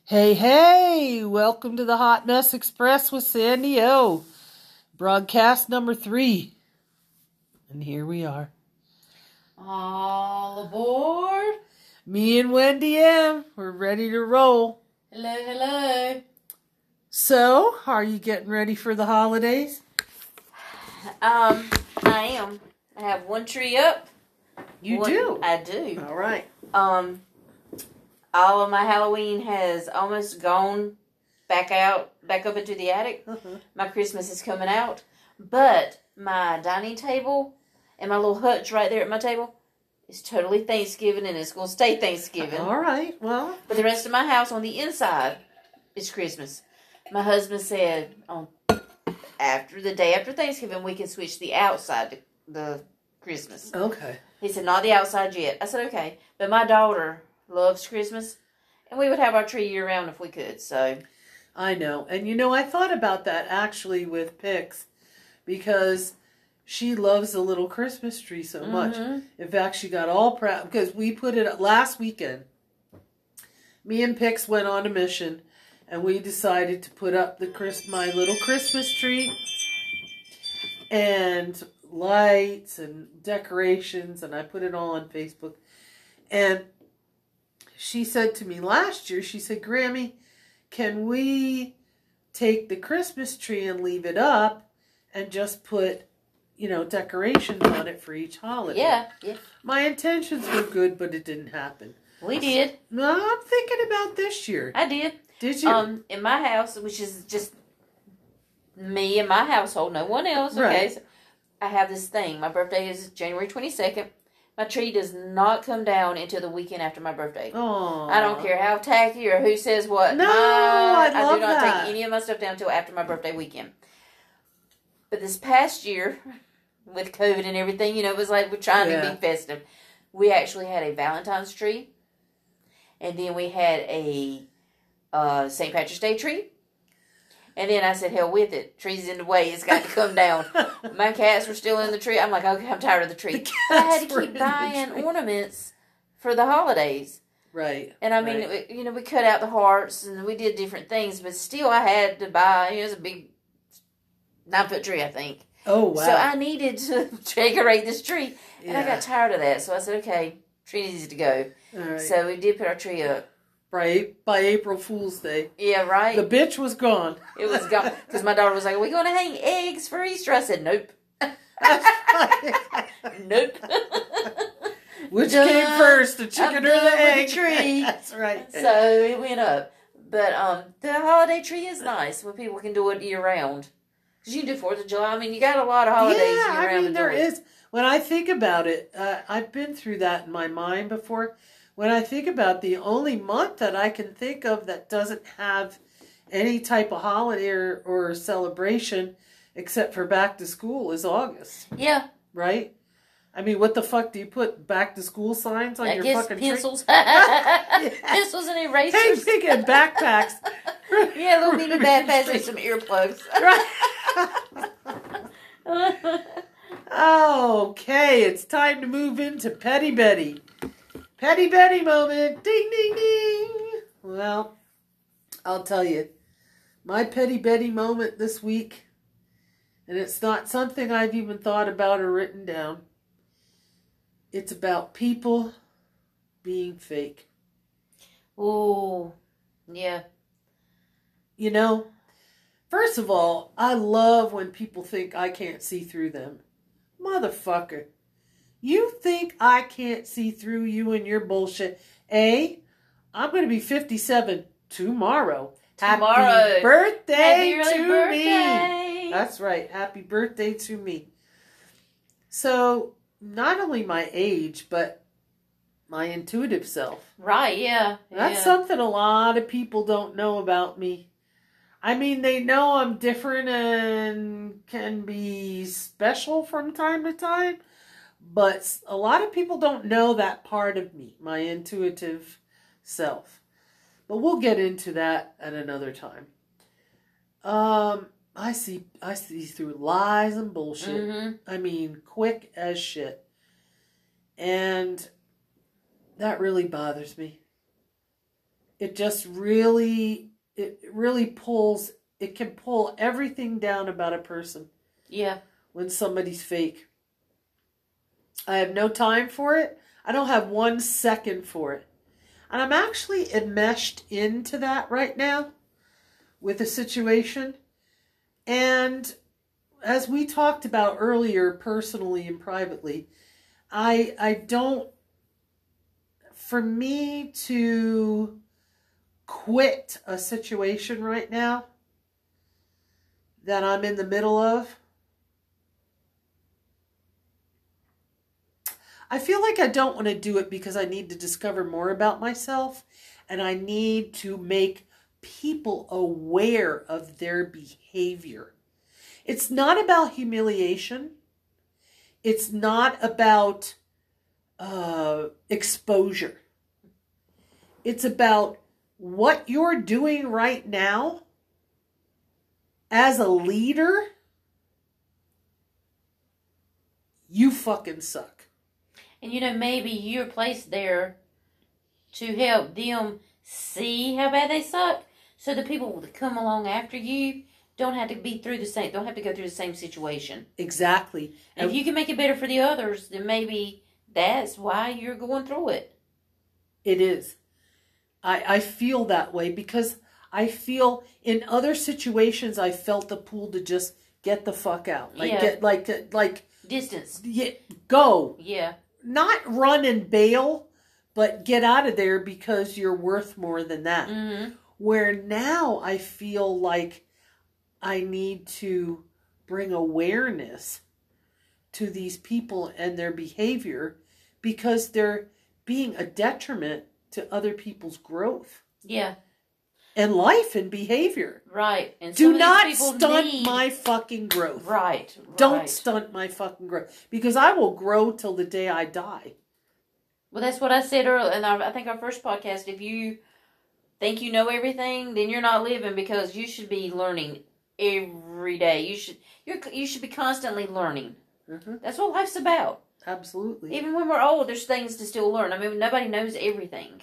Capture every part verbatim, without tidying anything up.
Hey, hey! Welcome to the Hot Mess Express with Sandy O. Broadcast number three. And here we are. All aboard. Me and Wendy M. We're ready to roll. Hello, hello. So, are you getting ready for the holidays? Um, I am. I have one tree up. You one, do? I do. All right. Um, all of my Halloween has almost gone back out, back up into the attic. Uh-huh. My Christmas is coming out. But my dining table and my little hutch right there at my table is totally Thanksgiving, and it's going to stay Thanksgiving. All right, well. But the rest of my house on the inside is Christmas. My husband said on after the day after Thanksgiving, we can switch the outside to the Christmas. Okay. He said, not the outside yet. I said, okay. But my daughter loves Christmas, and we would have our tree year-round if we could, so. I know. And, you know, I thought about that, actually, with Pix, because she loves the little Christmas tree so much. Mm-hmm. In fact, she got all proud, because we put it up last weekend. Me and Pix went on a mission, and we decided to put up the Chris, my little Christmas tree, and lights and decorations, and I put it all on Facebook. And she said to me last year, she said, Grammy, can we take the Christmas tree and leave it up and just put, you know, decorations on it for each holiday? Yeah, yeah. My intentions were good, but it didn't happen. We did. No, I'm thinking about this year. I did. Did you? Um, in my house, which is just me and my household, no one else, okay? Right. So I have this thing. My birthday is January twenty-second. My tree does not come down until the weekend after my birthday. Aww. I don't care how tacky or who says what. No, my, I love do not that. take any of my stuff down until after my birthday weekend. But this past year, with COVID and everything, you know, it was like we're trying Yeah. to be festive. We actually had a Valentine's tree. And then we had a uh, Saint Patrick's Day tree. And then I said, hell with it. Tree's in the way. It's got to come down. My cats were still in the tree. I'm like, okay, I'm tired of the tree. The I had cats to were keep in the buying tree. ornaments for the holidays. Right. And I mean, right. we, you know, we cut out the hearts and we did different things. But still, I had to buy, you know, it was a big nine-foot tree, I think. Oh, wow. So I needed to decorate this tree. And yeah. I got tired of that. So I said, okay, tree needs to go. All right. So we did put our tree up. By, by April Fool's Day. Yeah, right. The bitch was gone. It was gone. Because my daughter was like, are we going to hang eggs for Easter? I said, nope. Nope. Which Duh. came first, the chicken I'm or the done with egg? the tree. That's right. So it went up. But um, the holiday tree is nice when people can do it year round. Because you can do fourth of July. I mean, you got a lot of holidays yeah, year round. I mean, to there do it. is. When I think about it, uh, I've been through that in my mind before. When I think about the only month that I can think of that doesn't have any type of holiday or, or celebration except for back to school is August. Yeah. Right? I mean, what the fuck do you put back to school signs on I your guess fucking pencils. tree? Pencils and Hey, erasers. speaking of backpacks. Yeah, little mini backpacks with some earplugs. Right. Okay, it's time to move into Petty Betty. Petty Betty moment. Ding, ding, ding. Well, I'll tell you, my Petty Betty moment this week, and it's not something I've even thought about or written down. It's about people being fake. Oh, yeah. You know, first of all, I love when people think I can't see through them. Motherfucker. You think I can't see through you and your bullshit? A, I'm going to be fifty-seven tomorrow. Tomorrow. Happy birthday Happy early to birthday. me. That's right. Happy birthday to me. So, not only my age, but my intuitive self. Right, yeah. That's yeah. something a lot of people don't know about me. I mean, they know I'm different and can be special from time to time, but a lot of people don't know that part of me, my intuitive self. But we'll get into that at another time. Um, I see, I see through lies and bullshit. Mm-hmm. I mean, quick as shit. And that really bothers me. it just really, it really pulls, it can pull everything down about a person. Yeah. When somebody's fake. I have no time for it. I don't have one second for it. And I'm actually enmeshed into that right now with a situation. And as we talked about earlier, personally and privately, I I don't, for me to quit a situation right now that I'm in the middle of, I feel like I don't want to do it because I need to discover more about myself and I need to make people aware of their behavior. It's not about humiliation. It's not about uh, exposure. It's about what you're doing right now as a leader. You fucking suck. And, you know, maybe you're placed there to help them see how bad they suck, so the people that come along after you don't have to be through the same, don't have to go through the same situation. Exactly. And if you can make it better for the others, then maybe that's why you're going through it. It is. I, I feel that way because I feel in other situations I felt the pull to just get the fuck out. Like, yeah. get, like, like. Distance. Yeah, go. Yeah. Not run and bail, but get out of there because you're worth more than that. Mm-hmm. Where now I feel like I need to bring awareness to these people and their behavior because they're being a detriment to other people's growth. Yeah. And life and behavior. Right. And do not stunt need... my fucking growth. Right, right. Don't stunt my fucking growth. Because I will grow till the day I die. Well, that's what I said earlier. And I think our first podcast, if you think you know everything, then you're not living, because you should be learning every day. You should you're, you should be constantly learning. Mm-hmm. That's what life's about. Absolutely. Even when we're old, there's things to still learn. I mean, nobody knows everything.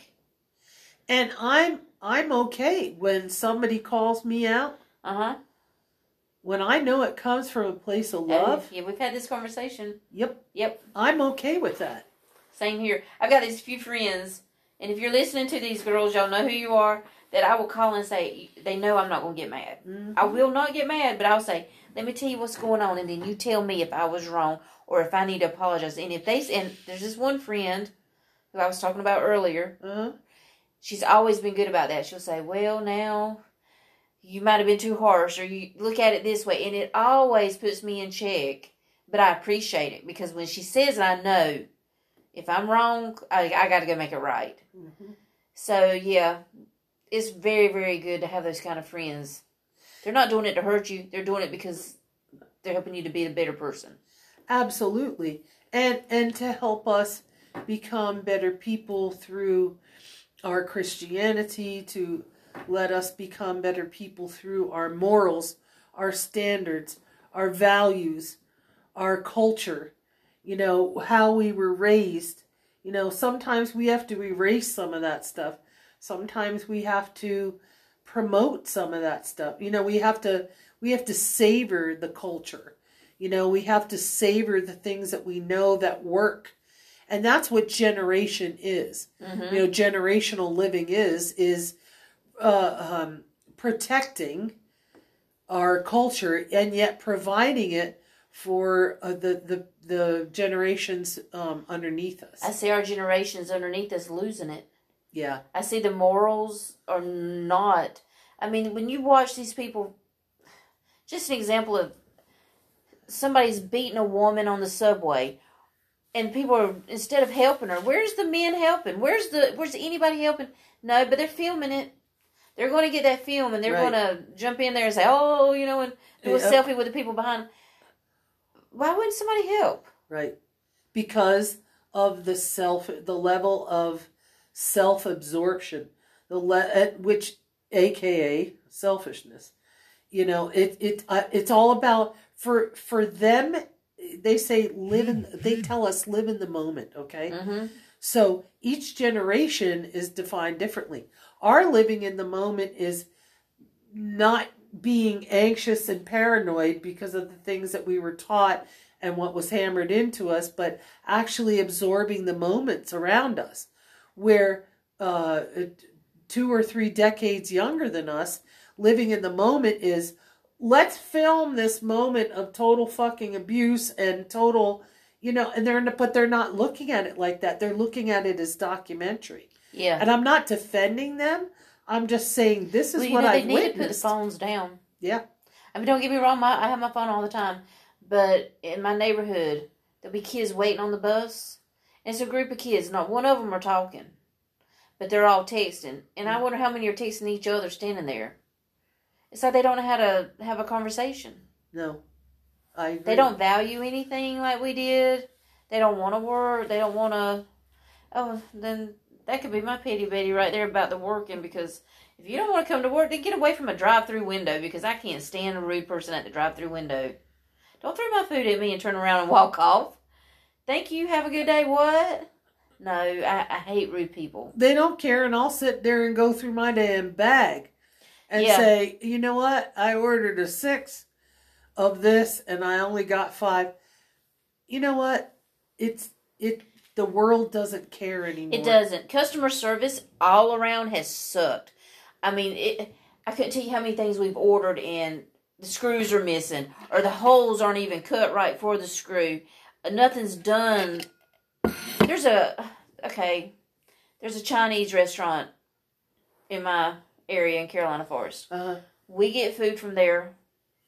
And I'm I'm okay when somebody calls me out. Uh-huh. When I know it comes from a place of love. Yeah, we've had this conversation. Yep. Yep. I'm okay with that. Same here. I've got these few friends, and if you're listening to these girls, y'all know who you are, that I will call and say, they know I'm not going to get mad. Mm-hmm. I will not get mad, but I'll say, let me tell you what's going on, and then you tell me if I was wrong or if I need to apologize. And if they, and there's this one friend who I was talking about earlier. Uh-huh. She's always been good about that. She'll say, well, now, you might have been too harsh, or you look at it this way. And it always puts me in check. But I appreciate it, because when she says it, I know if I'm wrong, I, I got to go make it right. Mm-hmm. So, yeah, it's very, very good to have those kind of friends. They're not doing it to hurt you. They're doing it because they're helping you to be a better person. Absolutely. And, and to help us become better people through our Christianity, to let us become better people through our morals, our standards, our values, our culture, you know, how we were raised. You know, sometimes we have to erase some of that stuff. Sometimes we have to promote some of that stuff. You know, we have to we have to savor the culture. You know, we have to savor the things that we know that work. And that's what generation is. Mm-hmm. You know, generational living is, is uh, um, protecting our culture and yet providing it for uh, the, the, the generations um, underneath us. I see our generations underneath us losing it. Yeah. I see the morals are not. I mean, when you watch these people, just an example of somebody's beating a woman on the subway, and people are, instead of helping her, where's the men helping? Where's the where's anybody helping? No, but they're filming it. They're going to get that film, and they're right. going to jump in there and say, oh, you know, and do a yeah. selfie with the people behind them. Why wouldn't somebody help? Right. Because of the self, the level of self-absorption, the le- which, A K A selfishness. You know, it it uh, it's all about, for for them, they say live in, they tell us live in the moment, okay? Mm-hmm. So each generation is defined differently. Our living in the moment is not being anxious and paranoid because of the things that we were taught and what was hammered into us, but actually absorbing the moments around us. Where uh, two or three decades younger than us, living in the moment is, let's film this moment of total fucking abuse and total, you know, and they're, but they're not looking at it like that. They're looking at it as documentary. Yeah. And I'm not defending them. I'm just saying this is well, you what know, I've they witnessed. need to put the phones down. Yeah. I mean, don't get me wrong. My, I have my phone all the time. But in my neighborhood, there'll be kids waiting on the bus. And it's a group of kids. Not one of them are talking. But they're all texting. And I wonder how many are texting each other standing there. It's like they don't know how to have a conversation. No. I agree. They don't value anything like we did. They don't want to work. They don't want to... Oh, then that could be my pity Betty right there about the working. Because if you don't want to come to work, then get away from a drive-through window. Because I can't stand a rude person at the drive-through window. Don't throw my food at me and turn around and walk off. Thank you. Have a good day. What? No, I, I hate rude people. They don't care, and I'll sit there and go through my damn bag and yeah. say, you know what? I ordered a six of this, and I only got five. You know what? It's it. The world doesn't care anymore. It doesn't. Customer service all around has sucked. I mean, it. I couldn't tell you how many things we've ordered and the screws are missing, or the holes aren't even cut right for the screw. Nothing's done. There's a, okay, there's a Chinese restaurant in my area in Carolina Forest. Uh-huh. We get food from there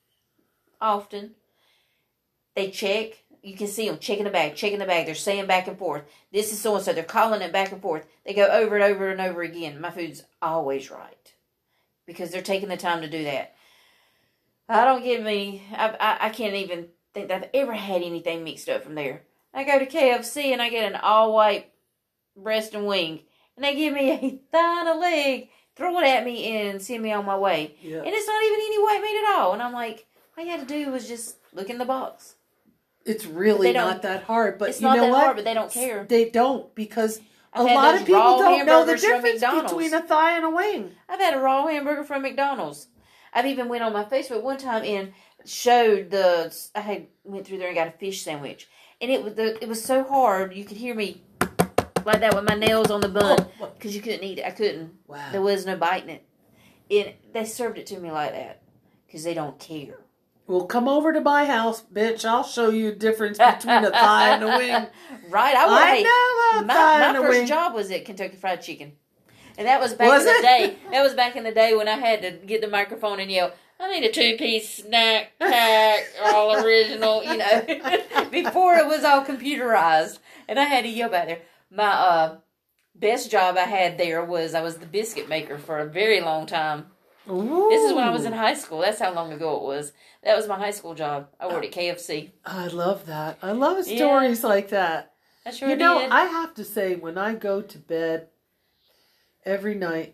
often. They check. You can see them checking the bag, checking the bag. They're saying back and forth, this is so-and-so. They're calling it back and forth. They go over and over and over again. My food's always right because they're taking the time to do that. I don't get me, I, I, I can't even think that I've ever had anything mixed up from there. I go to K F C and I get an all-white breast and wing. And they give me a thigh and a leg, throw it at me and send me on my way. Yeah. And it's not even any white meat at all. And I'm like, all you had to do was just look in the box. It's really not that hard. But it's you not know that what? hard, but they don't care. They don't, because I've a had lot those of people raw don't know the hamburgers from difference McDonald's. between a thigh and a wing. I've had a raw hamburger from McDonald's. I've even went on my Facebook one time and showed the, I had went through there and got a fish sandwich. And it was the, it was so hard, you could hear me like that with my nails on the bun. Because you couldn't eat it. I couldn't. Wow. There was no biting it. And they served it to me like that. Because they don't care. Well, come over to my house, bitch. I'll show you the difference between a thigh and a wing. Right? I, I hey, know a my, thigh my and a first wing. job was at Kentucky Fried Chicken. And that was back Was in the it? day. That was back in the day when I had to get the microphone and yell, I need a two-piece snack pack, all original, you know. Before it was all computerized. And I had to yell back there. My uh, best job I had there was I was the biscuit maker for a very long time. Ooh. This is when I was in high school. That's how long ago it was. That was my high school job. I worked at K F C. I love that. I love stories yeah. like that. I sure you know, did. I have to say, when I go to bed every night,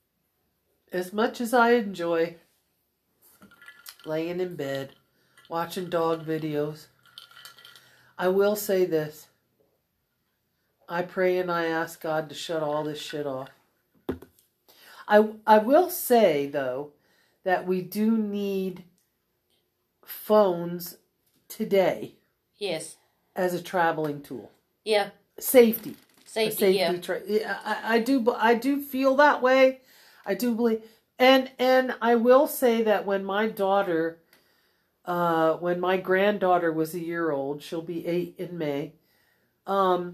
as much as I enjoy laying in bed, watching dog videos, I will say this. I pray and I ask God to shut all this shit off. I, I will say, though, that we do need phones today. Yes. As a traveling tool. Yeah. Safety. Safety, safety yeah. Tra- yeah I, I do I do feel that way. I do believe. And and I will say that when my daughter, uh, when my granddaughter was a year old, she'll be eight in May, um,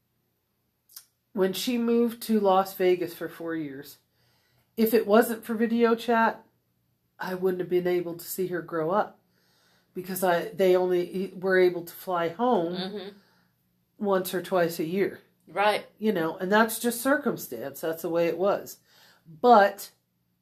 when she moved to Las Vegas for four years, if it wasn't for video chat, I wouldn't have been able to see her grow up, because I they only were able to fly home mm-hmm. once or twice a year. Right. You know, and that's just circumstance. That's the way it was. But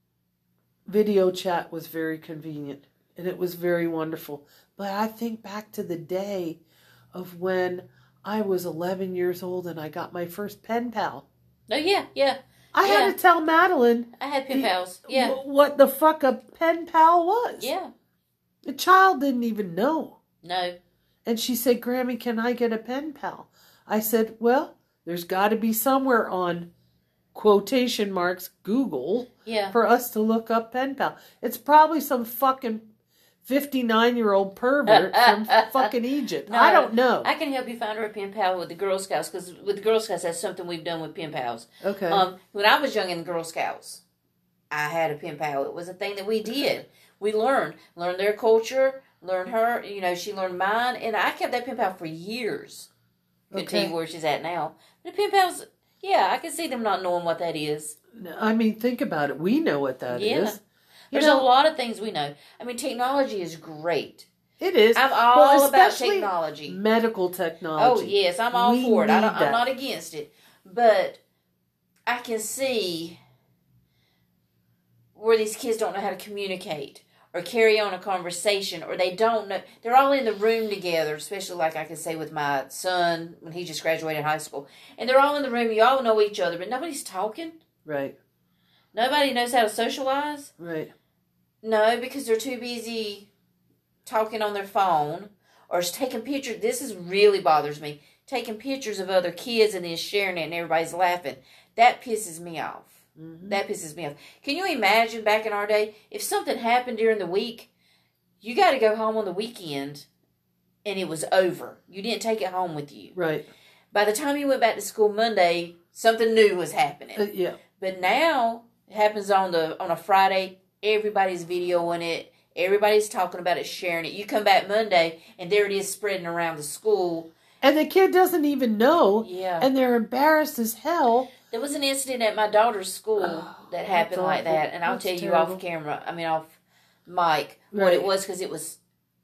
video chat was very convenient, and it was very wonderful. But I think back to the day of when I was eleven years old and I got my first pen pal. Oh, yeah, yeah. I yeah. had to tell Madeline. I had pen the, pals, yeah. What the fuck a pen pal was. Yeah. The child didn't even know. No. And she said, Grammy, can I get a pen pal? I said, well, There's got to be somewhere on quotation marks Google Yeah. for us to look up pen pal. It's probably some fucking fifty-nine-year-old pervert from fucking Egypt. No, I don't know. I can help you find her a pen pal with the Girl Scouts, because with the Girl Scouts, that's something we've done with pen pals. Okay. Um, when I was young in the Girl Scouts, I had a pen pal. It was a thing that we did. We learned. Learned their culture, learned her, you know, she learned mine, and I kept that pen pal for years. Couldn't Okay. tell you where she's at now. The pen pals, yeah, I can see them not knowing what that is. I mean, think about it. We know what that Yeah. is. You There's know, a lot of things we know. I mean, technology is great. It is. I'm all Well, about especially technology. medical technology. Oh, yes, I'm all We for it. I need don't, I'm that. not against it. But I can see where these kids don't know how to communicate or carry on a conversation, or they don't know. They're all in the room together, especially like I can say with my son when he just graduated high school. And they're all in the room. You all know each other, but nobody's talking. Right. Nobody knows how to socialize. Right. No, because they're too busy talking on their phone or taking pictures. This is really bothers me. Taking pictures of other kids and then sharing it and everybody's laughing. That pisses me off. Mm-hmm. That pisses me off. Can you imagine back in our day, if something happened during the week, you got to go home on the weekend and it was over. You didn't take it home with you. Right. By the time you went back to school Monday, something new was happening. Uh, yeah. But now it happens on the on a Friday. Everybody's videoing it. Everybody's talking about it, sharing it. You come back Monday, and there it is spreading around the school. And the kid doesn't even know. Yeah. And they're embarrassed as hell. There was an incident at my daughter's school Oh, that happened like awful. that, and I'll That's tell you terrible. off camera. I mean, off mic what Right. it was, because it was.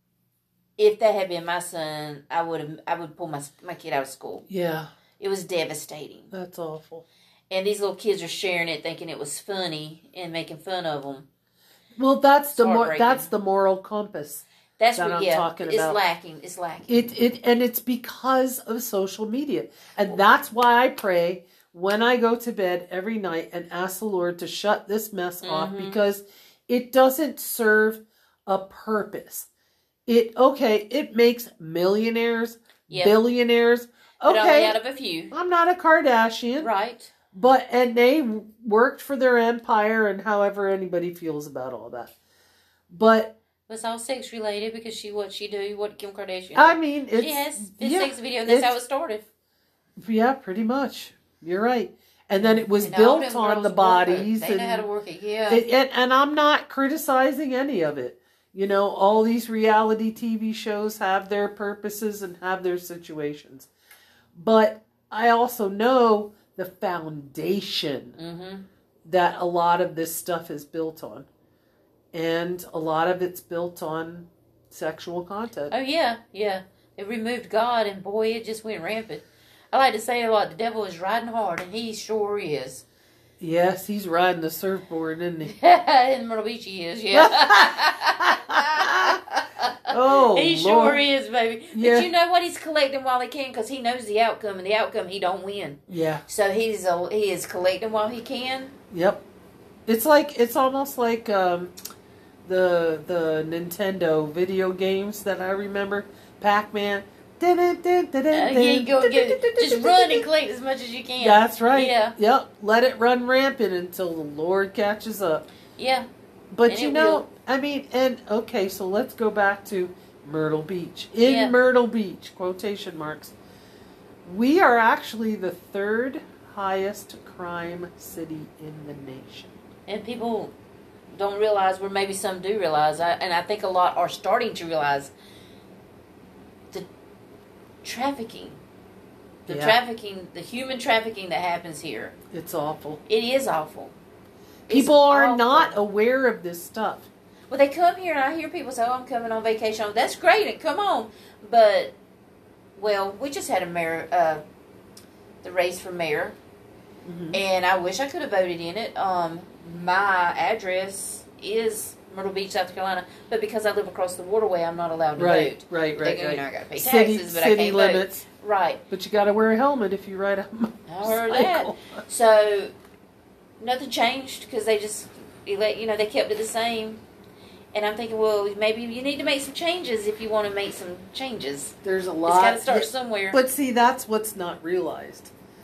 If that had been my son, I would have. I would pull my my kid out of school. Yeah. It was devastating. That's awful. And these little kids are sharing it, thinking it was funny and making fun of them. Well, that's the mor- heartbreaking. that's the moral compass. That's That what, I'm yeah, talking it's about. lacking. It's lacking. It it and it's because of social media. And that's why I pray when I go to bed every night and ask the Lord to shut this mess off, Mhm. because it doesn't serve a purpose. It okay, it makes millionaires, Yeah. billionaires. But only Okay, out of a few. I'm not a Kardashian. Right. But, and they worked for their empire, and however anybody feels about all that. But, It's all sex related, because she what she do, what Kim Kardashian I do. meit's, She has this yeah, sex video, and that's it's- how it started. yeah, pretty much. You're right. And then it was And all built them on girls the work it. bodies. They and, know how to work it, yeah. it- and, and I'm not criticizing any of it. You know, all these reality T V shows have their purposes and have their situations. But I also know the foundation mm-hmm. that a lot of this stuff is built on. And a lot of it's built on sexual content. Oh, yeah, yeah. They removed God, and boy, it just went rampant. I like to say a lot, the devil is riding hard, and he sure is. Yes, he's riding the surfboard, isn't he? In Myrtle Beach he is, yeah. Oh, he sure Lord. is, baby. Yeah. But you know what? He's collecting while he can, because he knows the outcome, and the outcome he don't win. Yeah. So he's a, he is collecting while he can. Yep. It's like it's almost like um, the the Nintendo video games that I remember, Pac-Man. Uh, yeah, you go get it. Just run and collect as much as you can. That's right. Yeah. Yep. Let it run rampant until the Lord catches up. Yeah. But And you it know, will. I mean, and okay, so let's go back to Myrtle Beach. In Yeah. Myrtle Beach, quotation marks, we are actually the third highest crime city in the nation. And people don't realize, where maybe some do realize, I, and I think a lot are starting to realize, the trafficking. The Yeah. trafficking, the human trafficking that happens here. It's awful. It is awful. It's People are awful. not aware of this stuff. Well, they come here, and I hear people say, "Oh, I'm coming on vacation." That's great, and come on. But, well, we just had a mayor, uh, the race for mayor, Mm-hmm. and I wish I could have voted in it. Um, my address is Myrtle Beach, South Carolina, but because I live across the waterway, I'm not allowed to Right, vote. right, They right, go, right. You know, I got to pay City, taxes, but I city can't limits, vote. Right. but you got to wear a helmet if you ride a I heard motorcycle. that. So, nothing changed, because they just, you know, they kept it the same. And I'm thinking, well, maybe you need to make some changes if you want to make some changes. There's a It's lot. got to start somewhere. But see, that's what's not realized.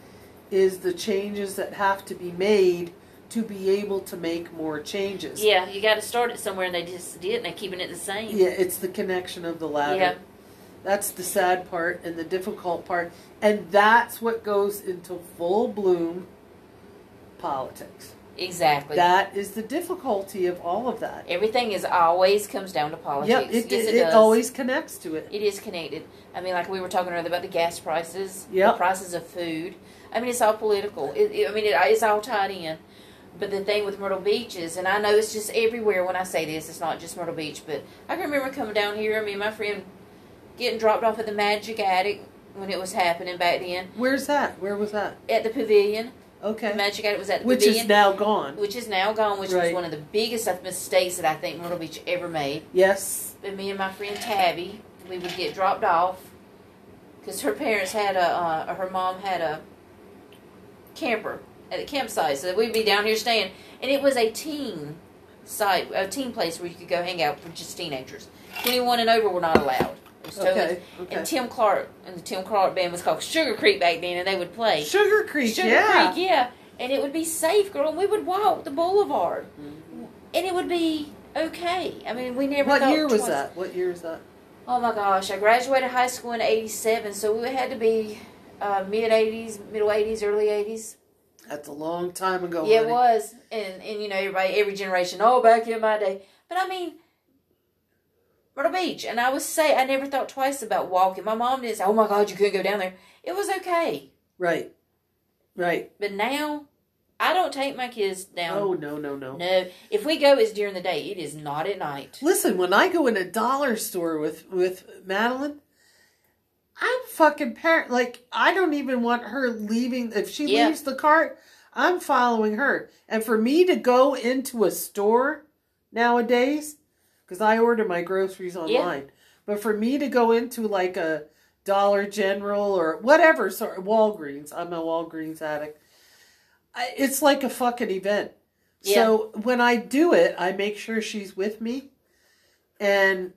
is the changes that have to be made to be able to make more changes. Yeah, you got to start it somewhere, and they just did, and they're keeping it the same. Yeah, it's the connection of the ladder. Yeah. That's the sad part and the difficult part. And that's what goes into full bloom politics. Exactly. That is the difficulty of all of that. Everything is always comes down to politics. Yep, it, yes, it, it, it does. always connects to it. It is connected. I mean, like we were talking earlier about the gas prices, Yep. the prices of food. I mean, it's all political. It, it, I mean, it, it's all tied in. But the thing with Myrtle Beach is, and I know it's just everywhere when I say this, it's not just Myrtle Beach, but I can remember coming down here, me and my friend getting dropped off at the Magic Attic when it was happening back then. Where's that? Where was that? At the Pavilion. Okay. The Magic Attic was at the Which Pavilion. is now gone. Which is now gone, which Right. was one of the biggest mistakes that I think Myrtle Beach ever made. Yes. But me and my friend Tabby, we would get dropped off because her parents had a, uh, her mom had a camper at the campsite, so we'd be down here staying, and it was a teen site, a teen place where you could go hang out for just teenagers. twenty-one and over were not allowed. It was totally, Okay. okay. And Tim Clark and the Tim Clark band was called Sugar Creek back then, and they would play Sugar Creek, Sugar yeah. Creek, yeah, and it would be safe, girl. And we would walk the boulevard, Mm-hmm. and it would be okay. I mean, we never. What thought year was twice. that? What year is that? Oh my gosh, I graduated high school in eighty-seven, so we had to be uh, mid-eighties, middle eighties, early eighties. That's a long time ago. Yeah, honey. it was. And, and, you know, everybody, every generation, oh, back in my day. But, I mean, Myrtle Beach. And I would say, I never thought twice about walking. My mom didn't say, oh, my God, you couldn't go down there. It was okay. Right. Right. But now, I don't take my kids down. Oh, no, no, no. No. If we go, it's during the day. It is not at night. Listen, when I go in a dollar store with, with Madeline, I'm fucking parent. Like, I don't even want her leaving. If she Yeah. leaves the cart, I'm following her. And for me to go into a store nowadays, because I order my groceries online, but for me to go into like a Dollar General or whatever, sorry, Walgreens, I'm a Walgreens addict, I, it's like a fucking event. Yeah. So when I do it, I make sure she's with me. And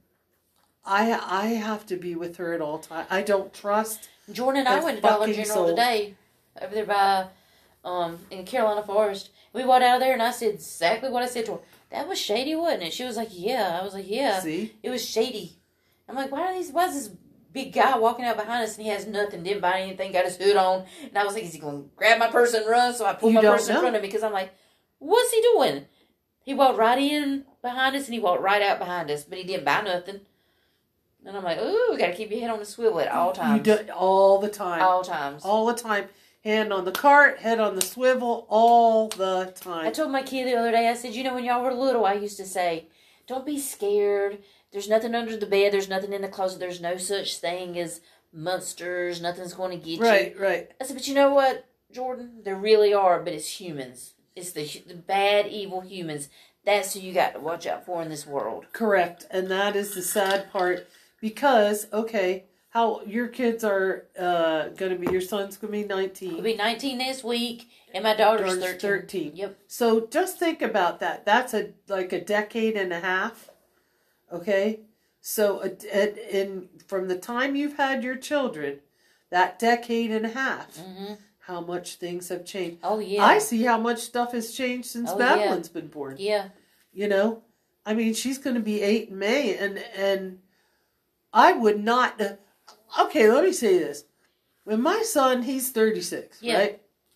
I I have to be with her at all times. I don't trust. Jordan and I That went to Dollar fucking General soul. today, over there by, um, in Carolina Forest. We walked out of there, and I said exactly what I said to her. That was shady, wasn't it? She was like, yeah. I was like, yeah. See? It was shady. I'm like, why are these, why is this big guy walking out behind us, and he has nothing, didn't buy anything, got his hood on, and I was like, is he going to grab my purse and run? So I pulled You my don't purse in know. front of me, because I'm like, what's he doing? He walked right in behind us, and he walked right out behind us, but he didn't buy nothing. And I'm like, ooh, we got to keep your head on the swivel at all times. You do all the time. All times. All the time. Hand on the cart, head on the swivel, all the time. I told my kid the other day, I said, you know, when y'all were little, I used to say, don't be scared. There's nothing under the bed. There's nothing in the closet. There's no such thing as monsters. Nothing's going to get Right, you. right. I said, but you know what, Jordan? There really are, but it's humans. It's the, the bad, evil humans. That's who you got to watch out for in this world. Correct. And that is the sad part. Because, okay, how your kids are uh, going to be, your son's going to be nineteen. He'll be nineteen this week, and my daughter's Daughter's thirteen. thirteen. Yep. So just think about that. That's a like a decade and a half. Okay? So a, a, in from the time you've had your children, that decade and a half, Mm-hmm. how much things have changed. Oh, yeah. I see how much stuff has changed since Oh, Madeline's been born. Yeah. You know? I mean, she's going to be eight in May, and and I would not... Uh, okay, let me say this. When my son, he's thirty-six, Yeah. right?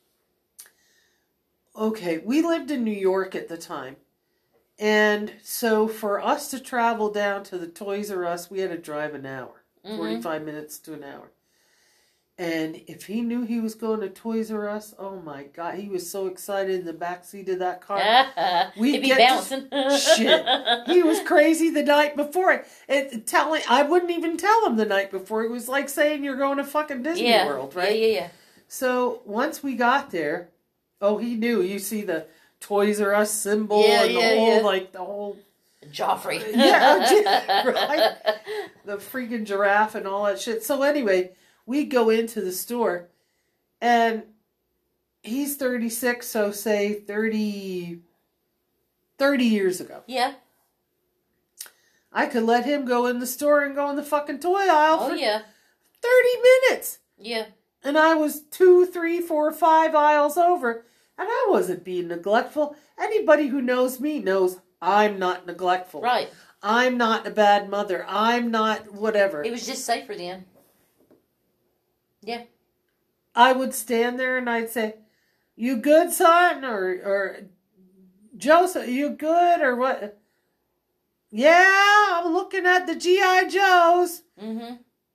Okay, we lived in New York at the time. And so for us to travel down to the Toys R Us, we had to drive an hour. Mhm. forty-five minutes to an hour. And if he knew he was going to Toys R Us, oh my God, he was so excited in the backseat of that car. We He'd be get bouncing. to- Shit. He was crazy the night before. It, it telling I wouldn't even tell him the night before. It was like saying you're going to fucking Disney yeah. World, right? Yeah, yeah, yeah. So once we got there, oh, he knew. You see the Toys R Us symbol Yeah, and the yeah, whole, yeah. like, the whole, Joffrey. Yeah, right. the freaking giraffe and all that shit. So anyway, we go into the store, and he's thirty-six, so say thirty, thirty years ago. Yeah. I could let him go in the store and go in the fucking toy aisle Oh, for yeah. thirty minutes. Yeah. And I was two, three, four, five aisles over. And I wasn't being neglectful. Anybody who knows me knows I'm not neglectful. Right. I'm not a bad mother. I'm not whatever. It was just safer then. Yeah. I would stand there and I'd say, "You good, son?" Or, or "Joseph, you good?" Or what? "Yeah, I'm looking at the G I Joes." Mm-hmm.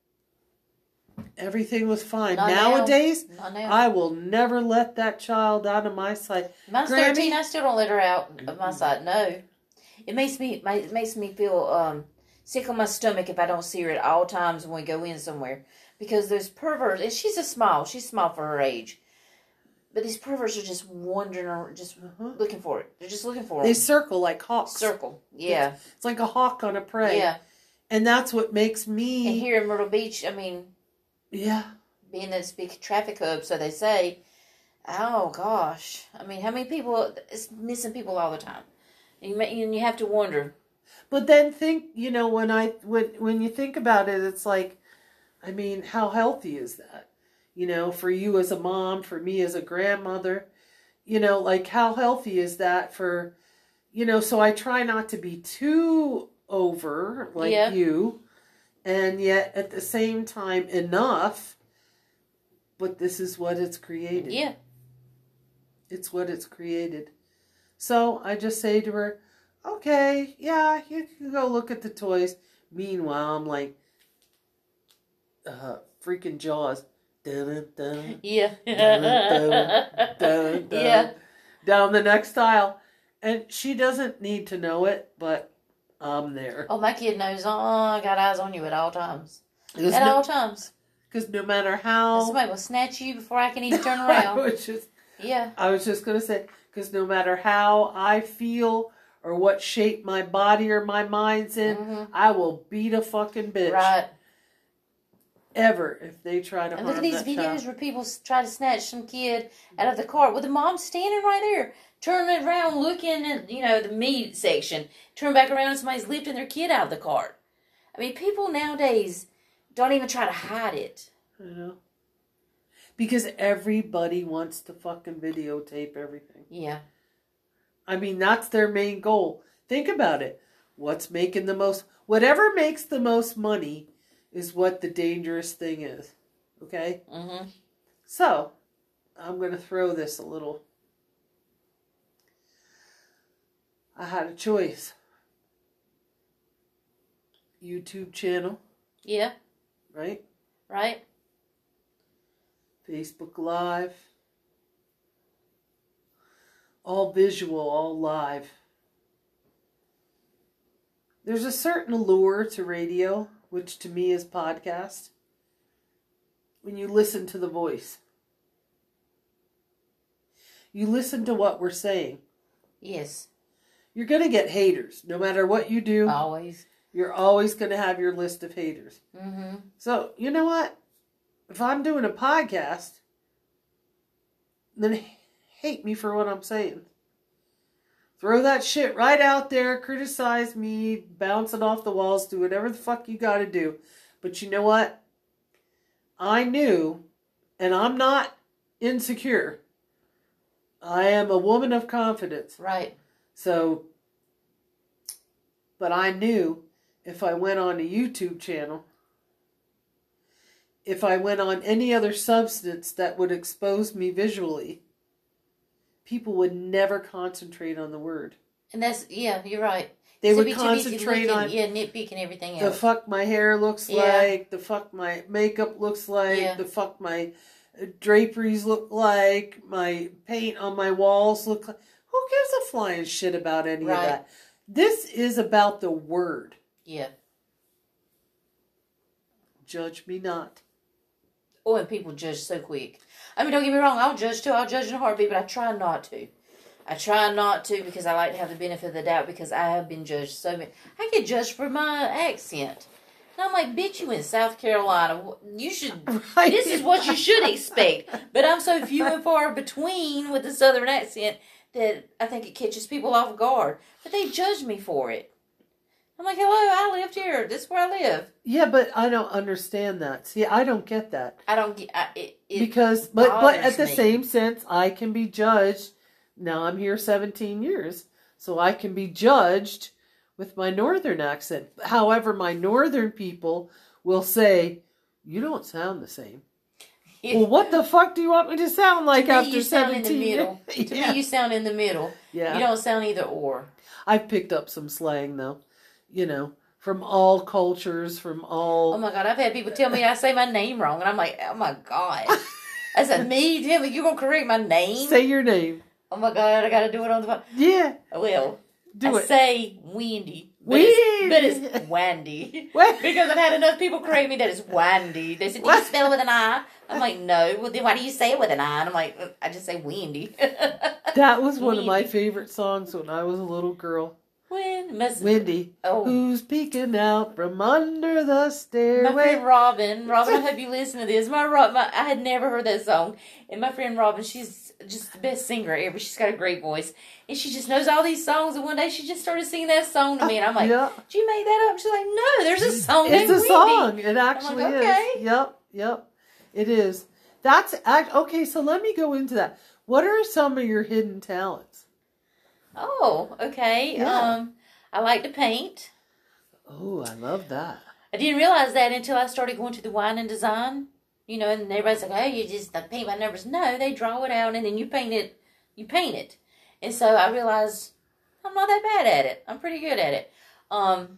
Everything was fine. Not Nowadays, now. Not now. I will never let that child out of my sight. Mine's Grammy? thirteen. I still don't let her out of my sight. No. It makes me it makes me feel um, sick on my stomach if I don't see her at all times when we go in somewhere. Because those perverts, and she's a small, she's small for her age. But these perverts are just wandering around, just uh-huh. looking for it. They're just looking for it. They circle like hawks. Circle, yeah. It's, it's like a hawk on a prey. Yeah. And that's what makes me... And here in Myrtle Beach, I mean... Yeah. Being this big traffic hub, so they say, oh gosh. I mean, how many people, it's missing people all the time. And you, and you have to wonder. But then think, you know, when I when when you think about it, it's like, I mean, how healthy is that? You know, for you as a mom, for me as a grandmother, you know, like how healthy is that for, you know, so I try not to be too over like yeah. you, and yet at the same time enough, but this is what it's created. Yeah. It's what it's created. So I just say to her, "Okay, yeah, you can go look at the toys." Meanwhile, I'm like, uh, freaking Jaws. Dun, dun, yeah. dun, dun, dun, dun, yeah. Down the next aisle. And she doesn't need to know it, but I'm there. Oh, my kid knows, oh, I got eyes on you at all times. At no, all times. Because no matter how... Somebody will snatch you before I can even turn around. I was just, yeah. I was just going to say, because no matter how I feel or what shape my body or my mind's in, mm-hmm. I will beat a fucking bitch. Right. Ever if they try to and harm look at these that videos child. where people try to snatch some kid out of the car with the mom standing right there, turning around, looking at, you know, the meat section, turn back around and somebody's lifting their kid out of the cart. I mean, people nowadays don't even try to hide it. You know? Because everybody wants to fucking videotape everything. Yeah. I mean, that's their main goal. Think about it. What's making the most... Whatever makes the most money is what the dangerous thing is. Okay? Mm-hmm. So, I'm going to throw this a little. I had a choice. YouTube channel. Yeah. Right? Right. Facebook Live. All visual, all live. There's a certain allure to radio, which to me is podcast, when you listen to the voice. You listen to what we're saying. Yes. You're going to get haters. No matter what you do. Always. You're always going to have your list of haters. Mm-hmm. So, you know what? If I'm doing a podcast, then hate me for what I'm saying. Throw that shit right out there, criticize me, bounce it off the walls, do whatever the fuck you gotta do. But you know what? I knew, and I'm not insecure. I am a woman of confidence. Right. So, but I knew if I went on a YouTube channel, if I went on any other substance that would expose me visually, people would never concentrate on the word. And that's, yeah, you're right. They So would be too busy concentrate looking, on yeah, nitpicking everything the else. fuck my hair looks Yeah. like, the fuck my makeup looks like, Yeah. the fuck my draperies look like, my paint on my walls look like. Who gives a flying shit about any Right. of that? This is about the word. Yeah. Judge me not. Oh, and people judge so quick. I mean, don't get me wrong, I'll judge too. I'll judge in a heartbeat, but I try not to. I try not to because I like to have the benefit of the doubt because I have been judged so many. I get judged for my accent. And I'm like, bitch, you in South Carolina. You should, Right. this is what you should expect. But I'm so few and far between with the Southern accent that I think it catches people off guard. But they judge me for it. I'm like, hello, I lived here. This is where I live. Yeah, but I don't understand that. See, I don't get that. I don't get I, it, it because, but but at the me. same sense, I can be judged. Now I'm here seventeen years, so I can be judged with my northern accent. However, my northern people will say, "You don't sound the same." Well, what the fuck do you want me to sound like to after me, you seventeen sound in the middle. years? To Yeah. me, you sound in the middle. Yeah. You don't sound either or. I've picked up some slang though, you know, from all cultures, from all. Oh my God, I've had people tell me I say my name wrong, and I'm like, oh my God. I said, me, Timmy, you gonna correct my name? Say your name. Oh my God, I gotta do it on the phone. Yeah. Well, do I it. say Wendy. But Wendy. it's, but it's Wendy. Because I've had enough people correct me that it's Wendy. They said, do you spell it with an I? I'm like, no. Well, then why do you say it with an I? And I'm like, I just say Wendy. That was one Wendy. of my favorite songs when I was a little girl. When? Must, Wendy. Oh. Who's peeking out from under the stairway? My friend Robin. Robin, I hope you listen to this. My, my I had never heard that song. And my friend Robin, she's just the best singer ever. She's got a great voice. And she just knows all these songs. And one day she just started singing that song to me. And I'm like, yeah. did you make that up? She's like, no, there's a song It's named a Wendy. song. It actually I'm like, okay. is. Yep, yep. It is. That's act. Okay, so let me go into that. What are some of your hidden talents? Oh, okay. Yeah. Um, I like to paint. Oh, I love that. I didn't realize that until I started going to the wine and design. You know, and everybody's like, oh, you just uh, paint by numbers. No, they draw it out and then you paint it. You paint it. And so I realized I'm not that bad at it. I'm pretty good at it. Um,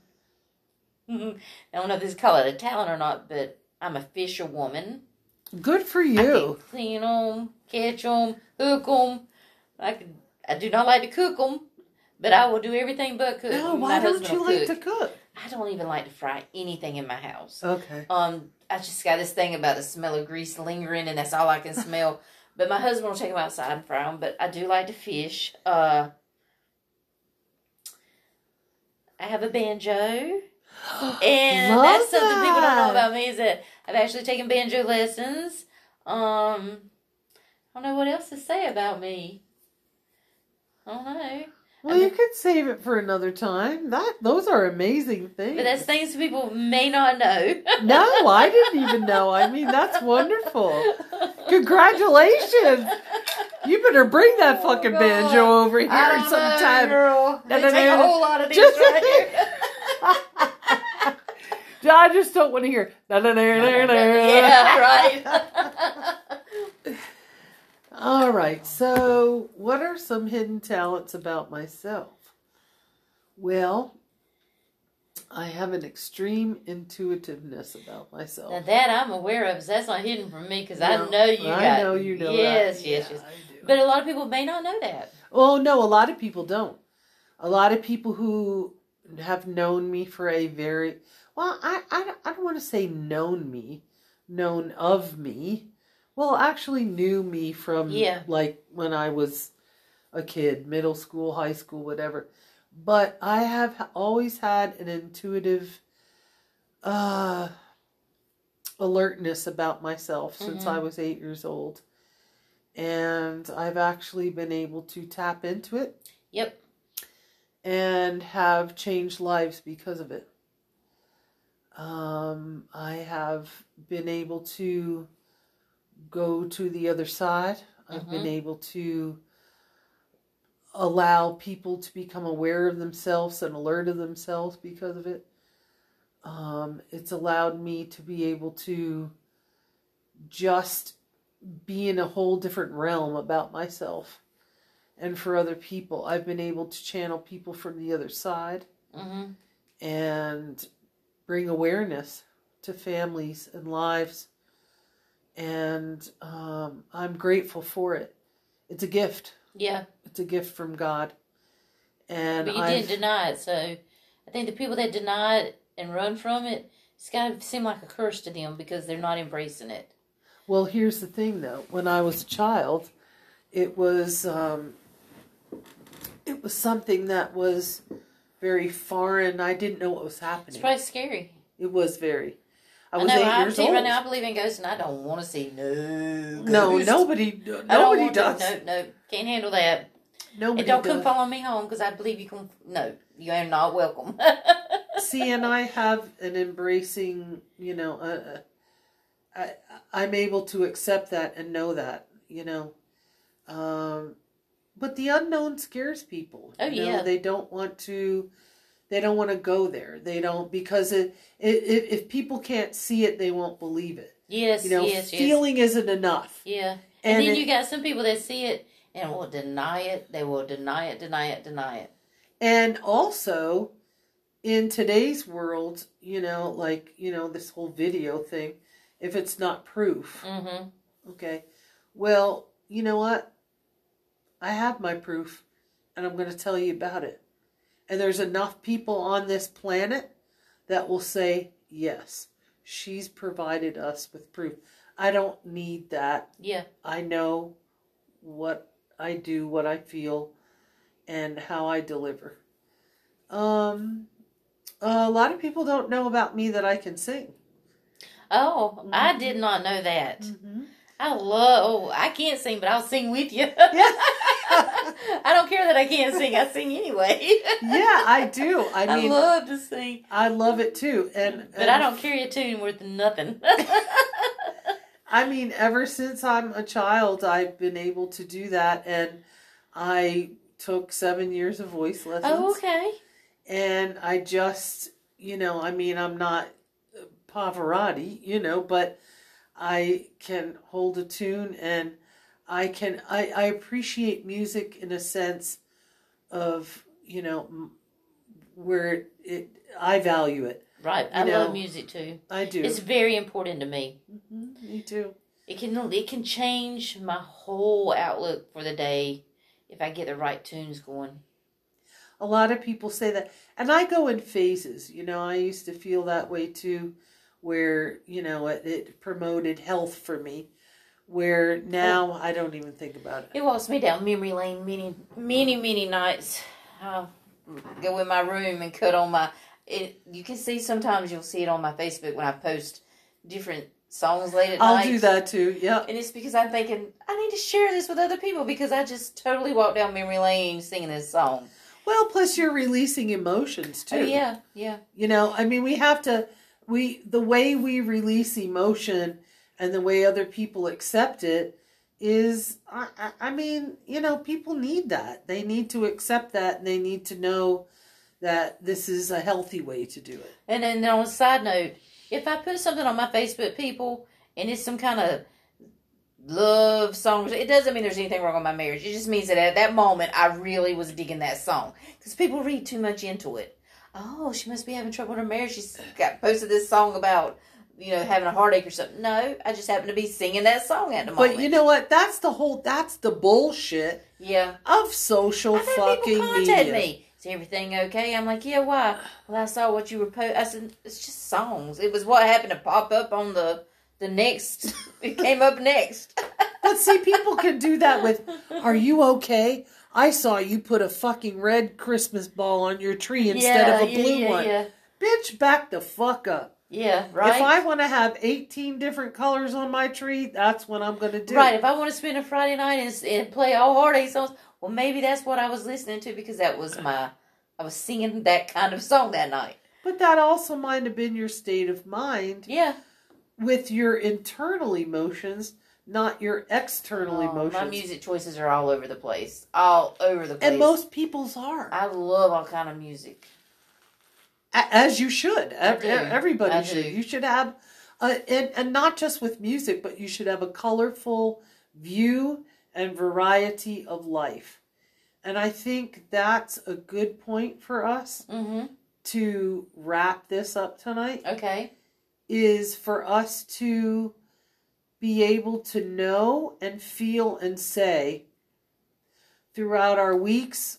I don't know if this is called it a talent or not, but I'm a fisherwoman. Good for I you. can clean them, catch them, hook them. I can. I do not like to cook them, but I will do everything but cook. No, My why don't husband you will like cook. to cook? I don't even like to fry anything in my house. Okay. Um, I just got this thing about the smell of grease lingering, and that's all I can smell. But my husband will take them outside and fry them. But I do like to fish. Uh, I have a banjo, and Love that's something people don't know that. about me is that I've actually taken banjo lessons. Um, I don't know what else to say about me. I don't know. Well, I mean, you could save it for another time. That those are amazing things. but that's things people may not know. No, I didn't even know. I mean, that's wonderful. Congratulations. You better bring that Oh, fucking God. banjo over here I don't sometime. know, girl. No, They no, take no, a no. whole lot of these Just- right here. I just don't want to hear. Yeah, right. All right. So, what are some hidden talents about myself? Well, I have an extreme intuitiveness about myself. Now that I'm aware of, 'cause that's not hidden from me, because I No, know you I got. know you know Yes, that. yes, Yeah, yes. I do. But a lot of people may not know that. Oh, no, a lot of people don't. A lot of people who have known me for a very, well, I, I, I don't want to say known me, known of me. Well, actually knew me from, Yeah. like, when I was a kid, middle school, high school, whatever. But I have always had an intuitive uh, alertness about myself since Mhm. I was eight years old. And I've actually been able to tap into it. Yep. And have changed lives because of it. Um, I have been able to go to the other side. I've Mhm. been able to allow people to become aware of themselves and alert of themselves because of it. Um, it's allowed me to be able to just be in a whole different realm about myself. And for other people, I've been able to channel people from the other side Mm-hmm. and bring awareness to families and lives. And um, I'm grateful for it. It's a gift. Yeah. It's a gift from God. And But you I've- didn't deny it, so I think the people that deny it and run from it, it's got to seem like a curse to them because they're not embracing it. Well, here's the thing, though. When I was a child, it was um, it was something that was very foreign. I didn't know what was It's happening. probably scary. It was very. I I, was know. eight I'm years telling you old. right now, I believe in ghosts, and I don't want to see no No, ghosts. nobody, I don't nobody want to- does. No, no, can't handle that. Nobody And don't come does. follow me home because I believe you can. No, you are not welcome. See, and I have an embracing, you know, uh, I, I'm able to accept that and know that, you know. Um, but the unknown scares people. Oh, you know? yeah. They don't want to, they don't want to go there. They don't, because it, it, it, if people can't see it, they won't believe it. Yes, You know, yes, yes. feeling isn't enough. Yeah. And, and then it, you got some people that see it and will deny it. They will deny it, deny it, deny it. And also, in today's world, you know, like, you know, this whole video thing, if it's not proof, Mm-hmm. okay, well, you know what? I have my proof, and I'm going to tell you about it. And there's enough people on this planet that will say, yes, she's provided us with proof. I don't need that. Yeah. I know what I do, what I feel, and how I deliver. Um, a lot of people don't know about me that I can sing. Oh, Mm-hmm. I did not know that. Mm-hmm. I love, oh, I can't sing, but I'll sing with you. Yeah. I don't care that I can't sing. I sing anyway. Yeah, I do. I mean, I love to sing. I love it too. And But and, I don't carry a tune worth nothing. I mean, ever since I'm a child, I've been able to do that. And I took seven years of voice lessons. Oh, okay. And I just, you know, I mean, I'm not Pavarotti, you know, but I can hold a tune, and I can, I, I appreciate music in a sense of, you know, where it, it I value it. Right. You I know, love music too. I do. It's very important to me. Mm-hmm, me too. It can it can change my whole outlook for the day if I get the right tunes going. A lot of people say that, and I go in phases. You know, I used to feel that way too, where, you know, it, it promoted health for me, where now I don't even think about it. It walks me down memory lane many, many, many nights. I'll go in my room and cut on my... It, you can see sometimes you'll see it on my Facebook when I post different songs late at I'll night. do that too, yeah. And it's because I'm thinking, I need to share this with other people because I just totally walked down memory lane singing this song. Well, plus you're releasing emotions too. Oh, yeah, yeah. You know, I mean, we have to, we, the way we release emotion and the way other people accept it is, I, I, I mean, you know, people need that. They need to accept that, and they need to know that this is a healthy way to do it. And then on a side note, if I put something on my Facebook, people, and it's some kind of love song, it doesn't mean there's anything wrong with my marriage. It just means that at that moment, I really was digging that song. Because people read too much into it. Oh, she must be having trouble with her marriage. She's got posted this song about, you know, having a heartache or something. No, I just happen to be singing that song at the moment. But you know what? That's the whole, that's the bullshit yeah. of social I've had fucking people contact media. me. Is everything okay? I'm like, yeah, why? Well, I saw what you were posting. I said, it's just songs. It was what happened to pop up on the, the next. It came up next. But see, people can do that with, are you okay? I saw you put a fucking red Christmas ball on your tree instead yeah, of a yeah, blue yeah, one. Yeah. Bitch, back the fuck up. Yeah, right. If I want to have eighteen different colors on my tree, that's what I'm going to do. Right, if I want to spend a Friday night and, and play all heartache songs, well, maybe that's what I was listening to because that was my, I was singing that kind of song that night. But that also might have been your state of mind. Yeah. With your internal emotions, not your external Oh, emotions. my music choices are all over the place. All over the place. And most people's are. I love all kind of music. As you should. I do. Everybody I should. do. You should have, uh, and, and not just with music, but you should have a colorful view and variety of life. And I think that's a good point for us Mm-hmm. to wrap this up tonight. Okay. Is for us to be able to know and feel and say throughout our weeks,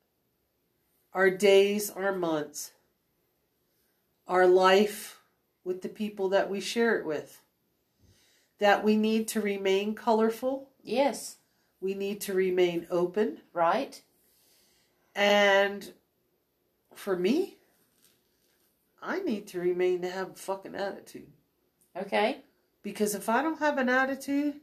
our days, our months, our life with the people that we share it with, that we need to remain colorful. Yes. We need to remain open. Right. And for me, I need to remain to have a fucking attitude. Okay. Because if I don't have an attitude,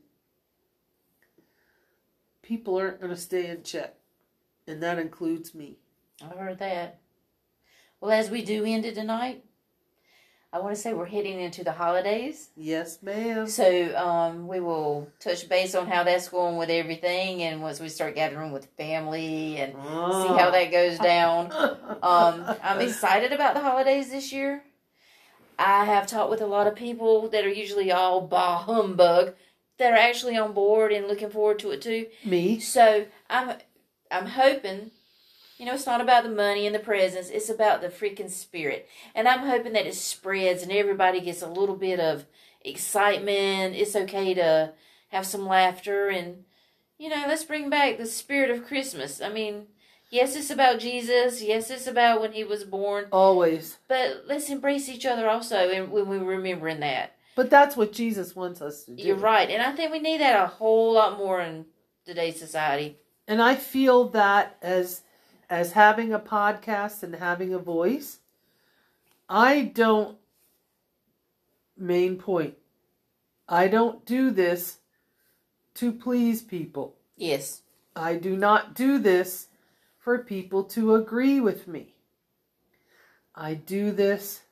people aren't going to stay in check. And that includes me. I heard that. Well, as we do end it tonight, I want to say we're heading into the holidays. Yes, ma'am. So um, we will touch base on how that's going with everything, and once we start gathering with family and oh. see how that goes down. um, I'm excited about the holidays this year. I have talked with a lot of people that are usually all bah humbug that are actually on board and looking forward to it too. Me. So I'm I'm hoping. You know, it's not about the money and the presents. It's about the freaking spirit. And I'm hoping that it spreads and everybody gets a little bit of excitement. It's okay to have some laughter. And, you know, let's bring back the spirit of Christmas. I mean, yes, it's about Jesus. Yes, it's about when he was born. Always. But let's embrace each other also and when we're remembering that. But that's what Jesus wants us to do. You're right. And I think we need that a whole lot more in today's society. And I feel that as... As having a podcast and having a voice, I don't, main point, I don't do this to please people. Yes. I do not do this for people to agree with me. I do this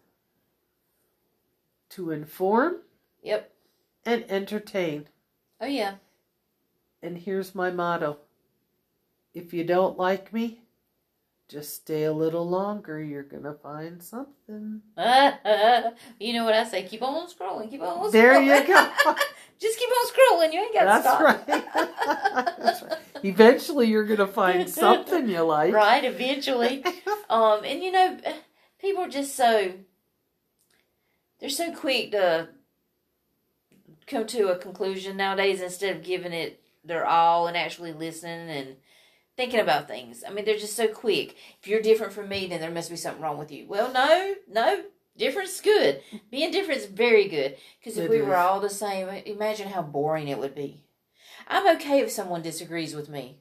to inform. Yep. And entertain. Oh, yeah. And here's my motto. If you don't like me, just stay a little longer. You're going to find something. You know what I say? Keep on scrolling. Keep on scrolling. There you go. Just keep on scrolling. You ain't got to stop. That's right. That's right. Eventually, you're going to find something you like. Right, eventually. um, And, you know, people are just so... They're so quick to come to a conclusion nowadays instead of giving it their all and actually listening and thinking about things. I mean, they're just so quick. If you're different from me, then there must be something wrong with you. Well, no, no. Different's good. Being different is very good. Because if It we is. were all the same, imagine how boring it would be. I'm okay if someone disagrees with me.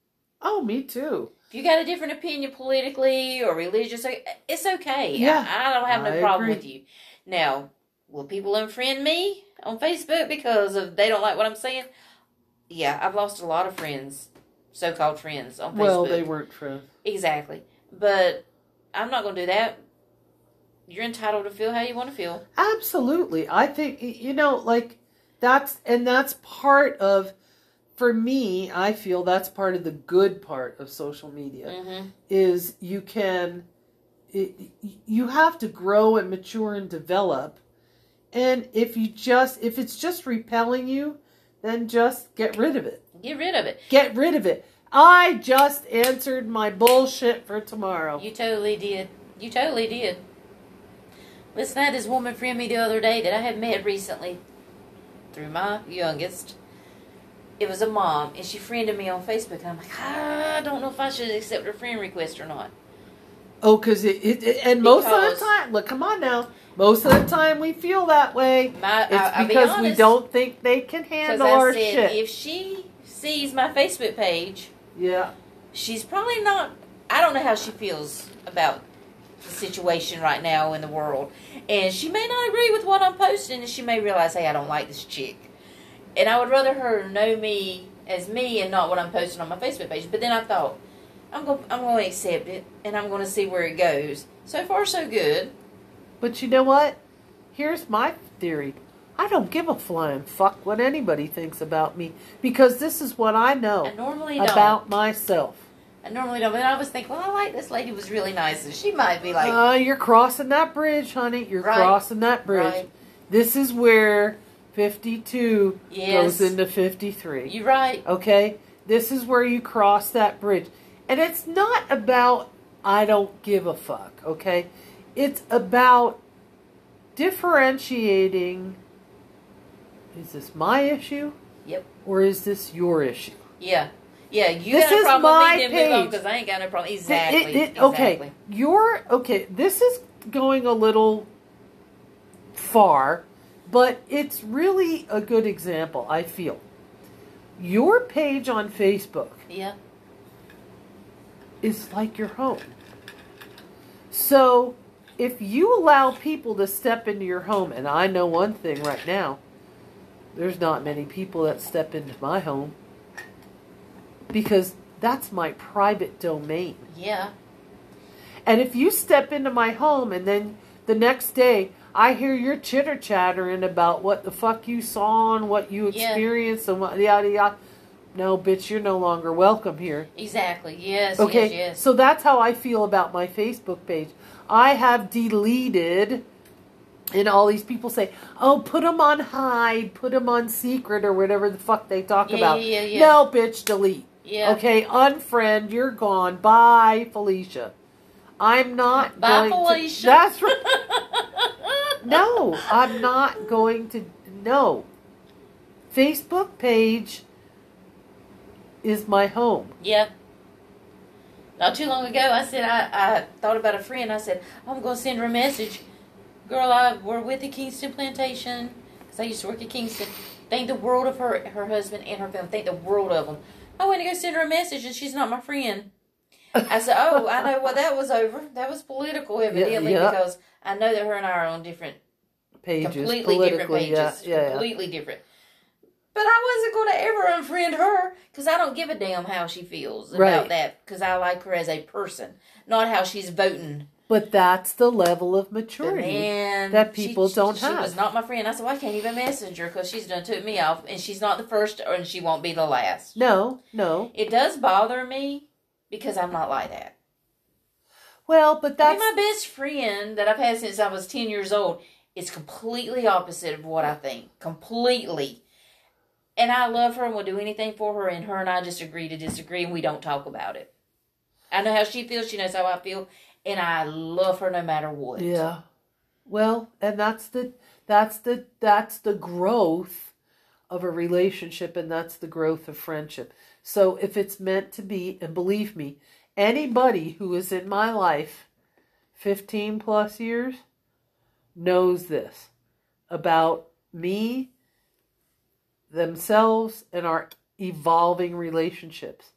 Oh, me too. If you got a different opinion politically or religious, it's okay. Yeah, I, I don't have no I problem agree. with you. Now, will people unfriend me on Facebook because of they don't like what I'm saying? Yeah, I've lost a lot of friends. So-called friends on Facebook. Well, they weren't friends. Exactly. But I'm not going to do that. You're entitled to feel how you want to feel. Absolutely. I think, you know, like, that's, and that's part of, for me, I feel that's part of the good part of social media. Mm-hmm. Is you can, it, you have to grow and mature and develop. And if you just, if it's just repelling you, then just get rid of it. Get rid of it. Get rid of it. I just answered my bullshit for tomorrow. You totally did. You totally did. Listen, I had this woman friend me the other day that I had met recently through my youngest. It was a mom, and she friended me on Facebook. And I'm like, ah, I don't know if I should accept her friend request or not. Oh, cause it, it, it and most of Because- the time, look, come on now. Most of the time we feel that way. My, It's I, I'll be because we honest, don't think they can Because handle I our said, shit. if she sees my Facebook page, Yeah. she's probably not, I don't know how she feels about the situation right now in the world. And she may not agree with what I'm posting, and she may realize, hey, I don't like this chick. And I would rather her know me as me and not what I'm posting on my Facebook page. But then I thought, I'm going I'm going to accept it, and I'm going to see where it goes. So far, so good. But you know what? Here's my theory. I don't give a flying fuck what anybody thinks about me. Because this is what I know I normally don't. about myself. I normally don't. But I always think, well, I like this lady was really nice. And she might be like, Uh, you're crossing that bridge, honey. You're Right. crossing that bridge. Right. This is where fifty-two Yes. goes into fifty-three. you're right. Okay? This is where you cross that bridge. And it's not about I don't give a fuck, okay? It's about differentiating, is this my issue? Yep. Or is this your issue? Yeah. Yeah, you This got a is problem my with me, then move on, page. because I ain't got no problem. It- Exactly. it- it- okay, Exactly. you're, okay, this is going a little far, but it's really a good example, I feel. Your page on Facebook Yeah. is like your home. So, if you allow people to step into your home, and I know one thing right now, there's not many people that step into my home because that's my private domain. Yeah. And if you step into my home and then the next day I hear your chitter chattering about what the fuck you saw and what you experienced yeah. and what yada yada. No, bitch, you're no longer welcome here. Exactly. Yes. Okay. Yes. Yes. So that's how I feel about my Facebook page. I have deleted, and all these people say, "Oh, put them on hide, put them on secret, or whatever the fuck they talk yeah, about." Yeah, yeah, yeah. No, bitch, delete. Yeah. Okay, unfriend. You're gone. Bye, Felicia. I'm not Bye, going Felicia. to. That's right. No, I'm not going to. No. Facebook page is my home. Yep. Not too long ago, I said, I, I thought about a friend. I said, I'm going to send her a message. Girl, I we're with the Kingston Plantation, because I used to work at Kingston. Think the world of her, her husband and her family. Think the world of them. I went to go send her a message, and she's not my friend. I said, oh, I know what that was over. That was political, evidently, yeah, yeah. because I know that her and I are on different pages, completely different pages, yeah, yeah, completely yeah. different. But I wasn't going to ever unfriend her, because I don't give a damn how she feels about right. that, because I like her as a person, not how she's voting. But that's the level of maturity man, that people she, don't she, have. She was not my friend. I said, well, I can't even message her, because she's done took me off, and she's not the first, and she won't be the last. No, no. It does bother me, because I'm not like that. Well, but that's... I mean, my best friend that I've had since I was ten years old is completely opposite of what I think. Completely. And I love her and will do anything for her, and her and I just agree to disagree, and we don't talk about it. I know how she feels, she knows how I feel, and I love her no matter what. Yeah. Well, and that's the that's the that's the growth of a relationship, and that's the growth of friendship. So if it's meant to be, and believe me, anybody who is in my life fifteen plus years knows this about me, themselves, and our evolving relationships.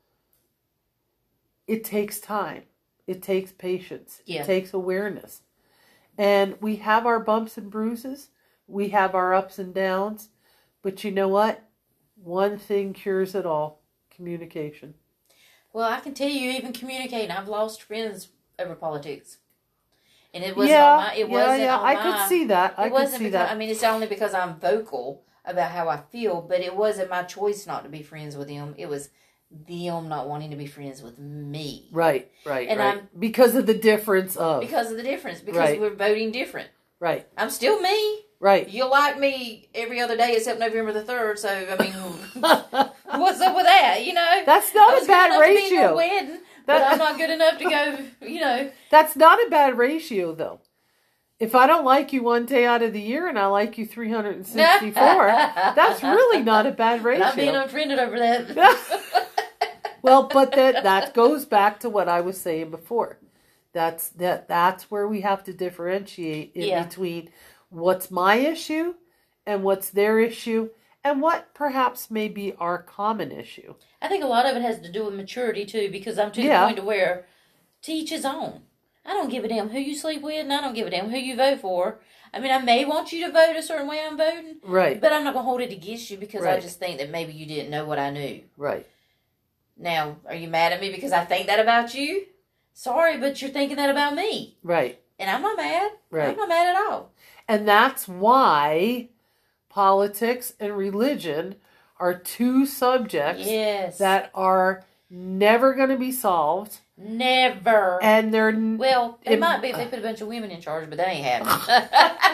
It takes time. It takes patience. Yeah. It takes awareness. And we have our bumps and bruises. We have our ups and downs. But you know what? One thing cures it all. Communication. Well, I can tell you, even communicating, I've lost friends over politics. And it wasn't yeah, on my... It yeah, wasn't yeah. on I my, could see that. I it could wasn't see because, that. I mean, it's only because I'm vocal about how I feel, but it wasn't my choice not to be friends with them. It was them not wanting to be friends with me. Right, right, and right. I'm, because of the difference of... Because of the difference. Because right. we're voting different. Right. I'm still me. Right. You like me every other day except November the third, so, I mean, what's up with that, you know? That's not a bad ratio. To be in a wedding, but I'm not good enough to go, you know. That's not a bad ratio, though. If I don't like you one day out of the year and I like you three hundred sixty-four, that's really not a bad ratio. I'm being unfriended over that. Well, but that that goes back to what I was saying before. That's that that's where we have to differentiate in yeah. between what's my issue and what's their issue and what perhaps may be our common issue. I think a lot of it has to do with maturity too, because I'm to yeah. the point to where to each his own. I don't give a damn who you sleep with, and I don't give a damn who you vote for. I mean, I may want you to vote a certain way I'm voting. Right. But I'm not going to hold it against you because right. I just think that maybe you didn't know what I knew. Right. Now, are you mad at me because I think that about you? Sorry, but you're thinking that about me. Right. And I'm not mad. Right. I'm not mad at all. And that's why politics and religion are two subjects yes. that are never going to be solved. Never. And they're... Well, it, it might be if they put a bunch of women in charge, but that ain't happening.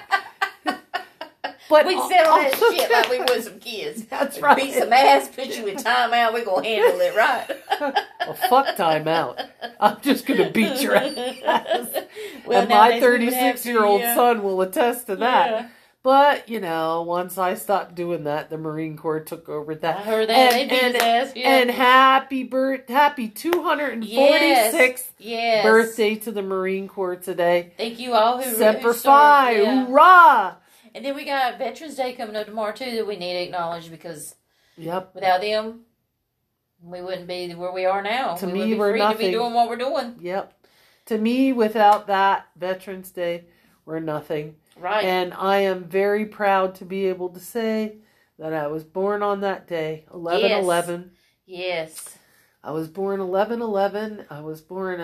But we settle that shit like we would some kids. That's right. Beat some ass, put you in timeout, we're going to handle it right. Well, fuck timeout. I'm just going to beat your ass. Well, and my thirty-six-year-old yeah. son will attest to that. Yeah. But, you know, once I stopped doing that, the Marine Corps took over that. I heard that. And, they beat and, his ass. Yeah. And happy birth, happy two hundred forty-sixth yes. Yes. birthday to the Marine Corps today. Thank you all who Semper who Fi, yeah. hoorah! And then we got Veterans Day coming up tomorrow, too, that we need to acknowledge because yep. without them, we wouldn't be where we are now. To we me, would be we're free nothing. to be doing what we're doing. Yep. To me, without that Veterans Day, we're nothing. Right. And I am very proud to be able to say that I was born on that day, eleven eleven. Yes. yes. I was born eleven eleven. I was born at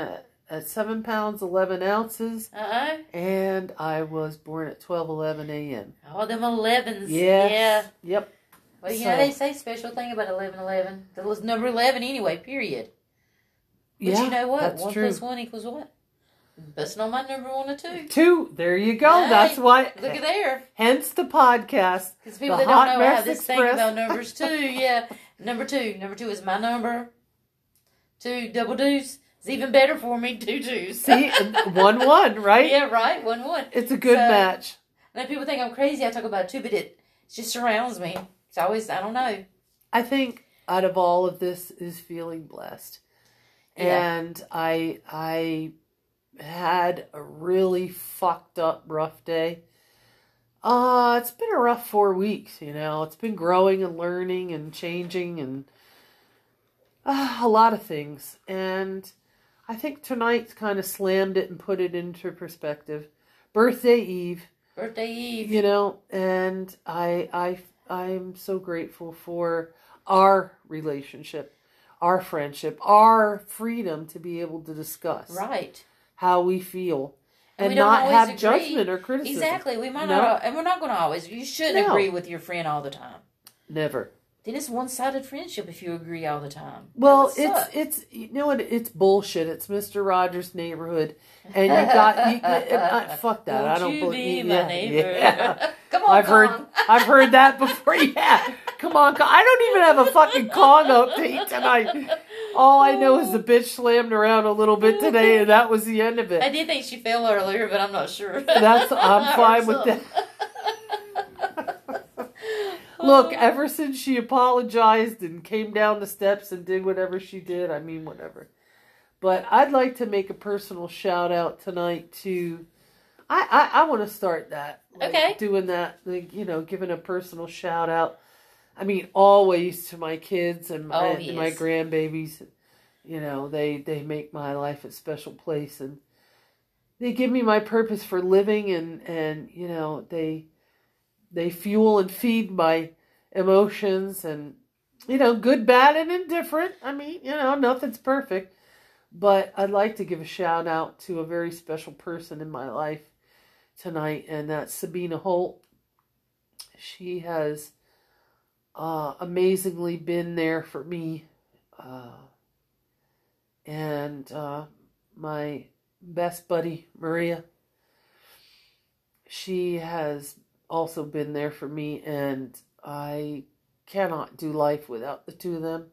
at seven pounds, eleven ounces. Uh-uh. And I was born at twelve eleven a.m. All them elevens. Yes. Yeah. Yep. Well, you So- know, they say special thing about eleven eleven. That was number eleven anyway, period. But Yeah, you know what? that's one true. plus one equals what? Busting on my number one or two. Two. There you go. Hey, That's why. Look at there. Hence the podcast. Because people The that don't Hot know, I Mess have this thing Express. about numbers too. Yeah. Number two. Number two is my number. Two double deuce. It's even better for me. Two twos. See, one one, right? Yeah, right. One one. It's a good So- match. And then people think I'm crazy. I talk about two, but it just surrounds me. It's always, I don't know. I think out of all of this is feeling blessed. Yeah. And I I had a really fucked up rough day. Uh, it's been a rough four weeks, you know. It's been growing and learning and changing and uh, a lot of things. And I think tonight's kind of slammed it and put it into perspective. Birthday Eve. Birthday Eve. You know, and I I I'm so grateful for our relationship, our friendship, our freedom to be able to discuss Right. how we feel And and, we don't not always have agree. judgment or criticism. Exactly. We might No. not, and we're not going to always. You shouldn't No. agree with your friend all the time. Never. Then it's one-sided friendship if you agree all the time. Well, That would it's suck. it's you know what, it's bullshit. It's Mister Rogers' Neighborhood, and you got you, uh, fuck that. Won't I don't you believe be my yeah, neighbor? yeah. Come on, I've heard Kong. I've heard that before. Yeah, come on, Kong. I don't even have a fucking Kong update tonight. All I know is the bitch slammed around a little bit today, and that was the end of I it. did think she fell earlier, but I'm not sure. That's I'm fine with that. Look, ever since she apologized and came down the steps and did whatever she did, I mean, whatever. But I'd like to make a personal shout out tonight to. I I, I want to start that. Like, Okay. Doing that, like, you know, giving a personal shout out. I mean, always to my kids and my, Oh, and my yes. grandbabies. You know, they they make my life a special place, and they give me my purpose for living, and and you know they. They fuel and feed my emotions and, you know, good, bad, and indifferent. I mean, you know, nothing's perfect. But I'd like to give a shout out to a very special person in my life tonight, and that's Sabina Holt. She has uh, amazingly been there for me. Uh, and uh, my best buddy, Maria, she has also been there for me, and I cannot do life without the two of them.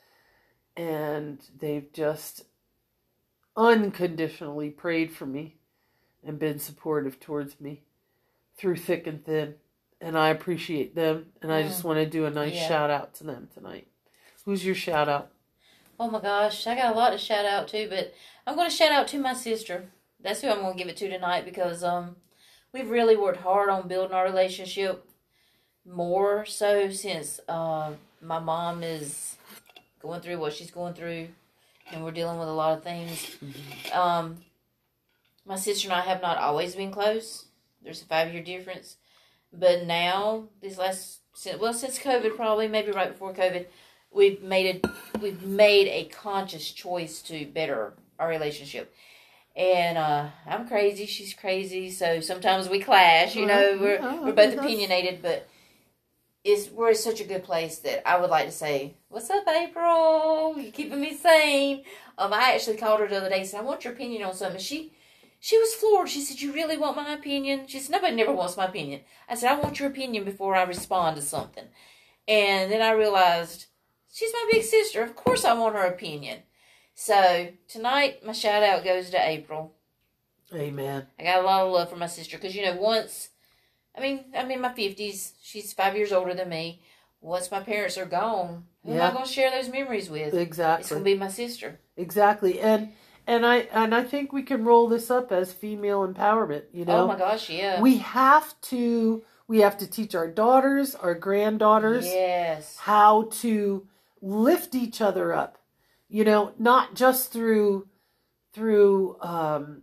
And they've just unconditionally prayed for me and been supportive towards me through thick and thin. And I appreciate them, and I just want to do a nice Yeah. shout out to them tonight. Who's your shout out? Oh my gosh, I got a lot to shout out to, but I'm going to shout out to my sister. That's who I'm going to give it to tonight because um, we've really worked hard on building our relationship, more so since uh, my mom is going through what she's going through, and we're dealing with a lot of things. Um, my sister and I have not always been close. There's a five-year difference. But now, this last, well, since COVID, probably, maybe right before COVID, we've made a, we've made a conscious choice to better our relationship. And uh, I'm crazy, she's crazy, so sometimes we clash, you know, we're, Oh, we're both that's- opinionated, but it's, we're in such a good place that I would like to say, what's up, April? You keeping me sane? Um, I actually called her the other day and said, I want your opinion on something. She she was floored. She said, you really want my opinion? She said, nobody never wants my opinion. I said, I want your opinion before I respond to something. And then I realized, she's my big sister. Of course I want her opinion. So, tonight, my shout out goes to April. Amen. I got a lot of love for my sister. Because, you know, once, I mean, I'm in my fifties. She's five years older than me. Once my parents are gone, who am Yeah. I going to share those memories with? It's Exactly. going to be my sister. Exactly. And and I and I think we can roll this up as female empowerment, you know. Oh, my gosh, yeah. We have to we have to teach our daughters, our granddaughters Yes. how to lift each other up. You know, not just through through um,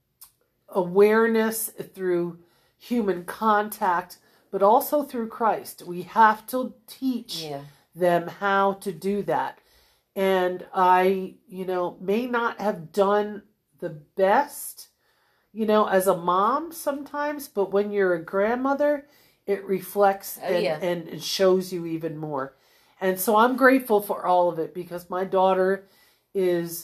awareness, through human contact, but also through Christ. We have to teach Yeah. them how to do that. And I, you know, may not have done the best, you know, as a mom sometimes, but when you're a grandmother, it reflects Oh, and, yeah. and it shows you even more. And so I'm grateful for all of it because my daughter is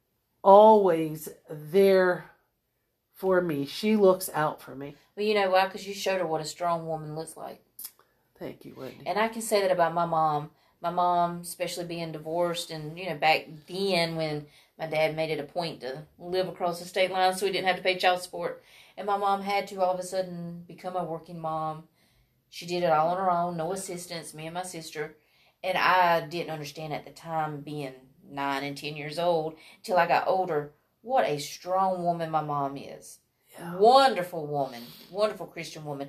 always there for me. She looks out for me. Well, you know why? Because you showed her what a strong woman looks like. Thank you, Wendy. And I can say that about my mom. My mom, especially being divorced, and, you know, back then when my dad made it a point to live across the state line so we didn't have to pay child support. And my mom had to all of a sudden become a working mom. She did it all on her own, no assistance, me and my sister. And I didn't understand at the time, being nine and ten years old, till I got older, what a strong woman my mom is. Yeah. Wonderful woman, wonderful Christian woman.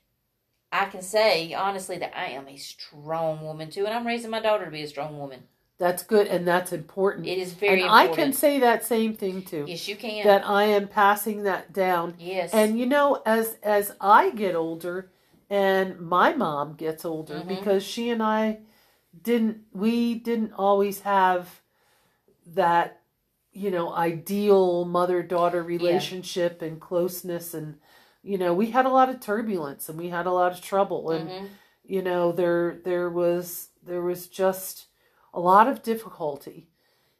I can say, honestly, that I am a strong woman, too, and I'm raising my daughter to be a strong woman. That's good, and that's important. It is very and important. I can say that same thing, too. Yes, you can. That I am passing that down. Yes. And, you know, as as I get older, and my mom gets older, mm-hmm. because she and I didn't, we didn't always have that, you know, ideal mother-daughter relationship yeah. and closeness, and you know, we had a lot of turbulence and we had a lot of trouble, and mm-hmm. you know, there there was there was just a lot of difficulty.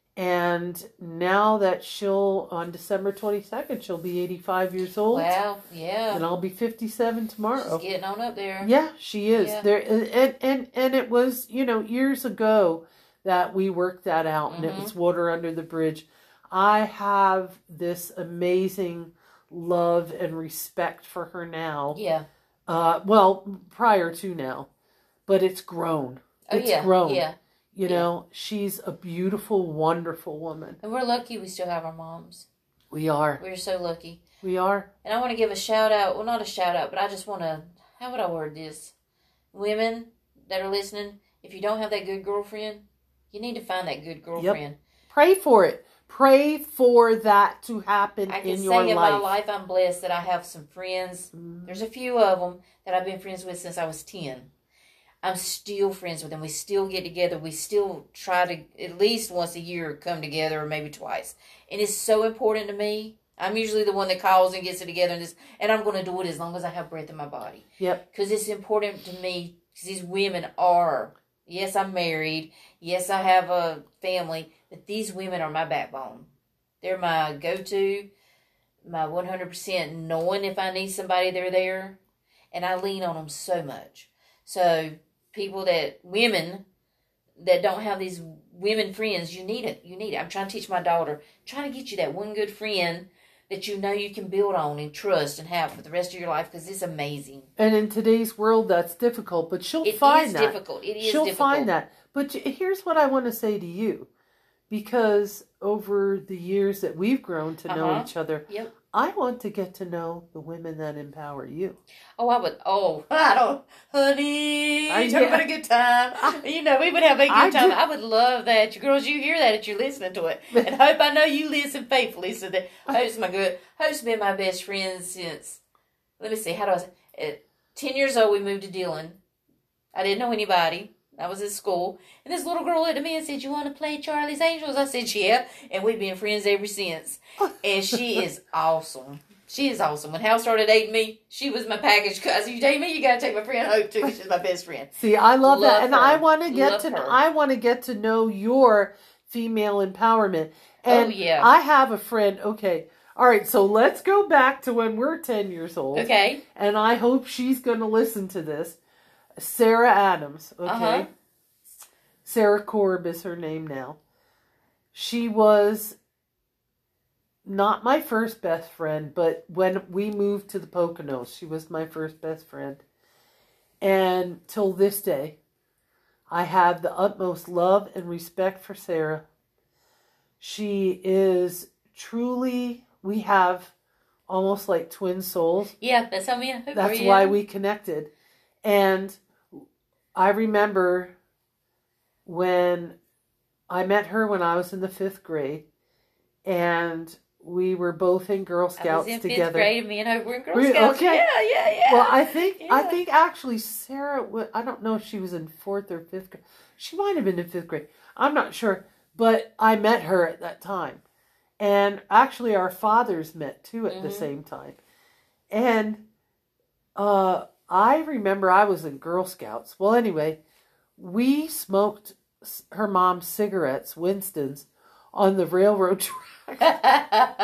And now that she'll, on December twenty-second, she'll be eighty-five years old. Wow, yeah. And I'll be fifty-seven tomorrow. She's getting on up there. Yeah, she is. Yeah. There and, and and it was, you know, years ago that we worked that out, mm-hmm. and it was water under the bridge. I have this amazing love and respect for her now. Yeah. Uh, well, prior to now, but it's grown. Oh, it's yeah. grown. Yeah. You yeah. know, she's a beautiful, wonderful woman. And we're lucky we still have our moms. We are. We're so lucky. We are. And I want to give a shout out. Well, not a shout out, but I just want to, how would I word this? Women that are listening, if you don't have that good girlfriend, you need to find that good girlfriend. Yep. Pray for it. Pray for that to happen I can in say your in life. my life I'm blessed that I have some friends. Mm. There's a few of them that I've been friends with since I was ten. I'm still friends with them. We still get together. We still try to at least once a year come together, or maybe twice. And it's so important to me. I'm usually the one that calls and gets it together, and, this, and I'm going to do it as long as I have breath in my body. Yep. Because it's important to me, because these women are, yes, I'm married. Yes, I have a family. But these women are my backbone. They're my go-to, my one hundred percent knowing if I need somebody, they're there. And I lean on them so much. So people that, women that don't have these women friends, you need it. You need it. I'm trying to teach my daughter, trying to get you that one good friend that you know you can build on and trust and have for the rest of your life, because it's amazing. And in today's world, that's difficult, but she'll it find that. It is difficult. It is she'll difficult. She'll find that. But here's what I want to say to you. Because over the years that we've grown to know uh-huh. each other, yep. I want to get to know the women that empower you. Oh, I would. Oh, I don't, honey. I, talk yeah. about a good time. I, you know, we would have a good I time. do. I would love that. You girls, you hear that if you're listening to it, and hope I know you listen faithfully. So that Hope's my good. Hope's been my best friend since. Let me see. How do I? Say, at ten years old, we moved to Dillon. I didn't know anybody. I was at school, and this little girl looked at me and said, "You want to play Charlie's Angels?" I said, "Yeah," and we've been friends ever since. And she is awesome. She is awesome. When Hal started dating me, she was my package. Cause you date me, you gotta take my friend Hope too. She's my best friend. See, I love, love that, and her. I want to get love to. her. I want to get to know your female empowerment. And oh yeah. I have a friend. Okay, all right. So let's go back to when we're ten years old. Okay. And I hope she's going to listen to this. Sarah Adams. Okay. Uh-huh. Sarah Korb is her name now. She was not my first best friend, but when we moved to the Poconos, she was my first best friend. And till this day, I have the utmost love and respect for Sarah. She is truly, we have almost like twin souls. Yeah, that's how me and Hope That's are, why yeah. we connected. And I remember when I met her when I was in the fifth grade, and we were both in Girl Scouts I was in together. Fifth grade, me and Hope were in Girl Really? Scouts. Okay. Yeah, yeah, yeah. Well, I think yeah. I think actually Sarah, I don't know if she was in fourth or fifth grade. She might have been in fifth grade. I'm not sure, but I met her at that time, And actually, our fathers met too at mm-hmm. the same time. And uh, I remember I was in Girl Scouts. Well, anyway, we smoked her mom's cigarettes, Winston's, on the railroad track.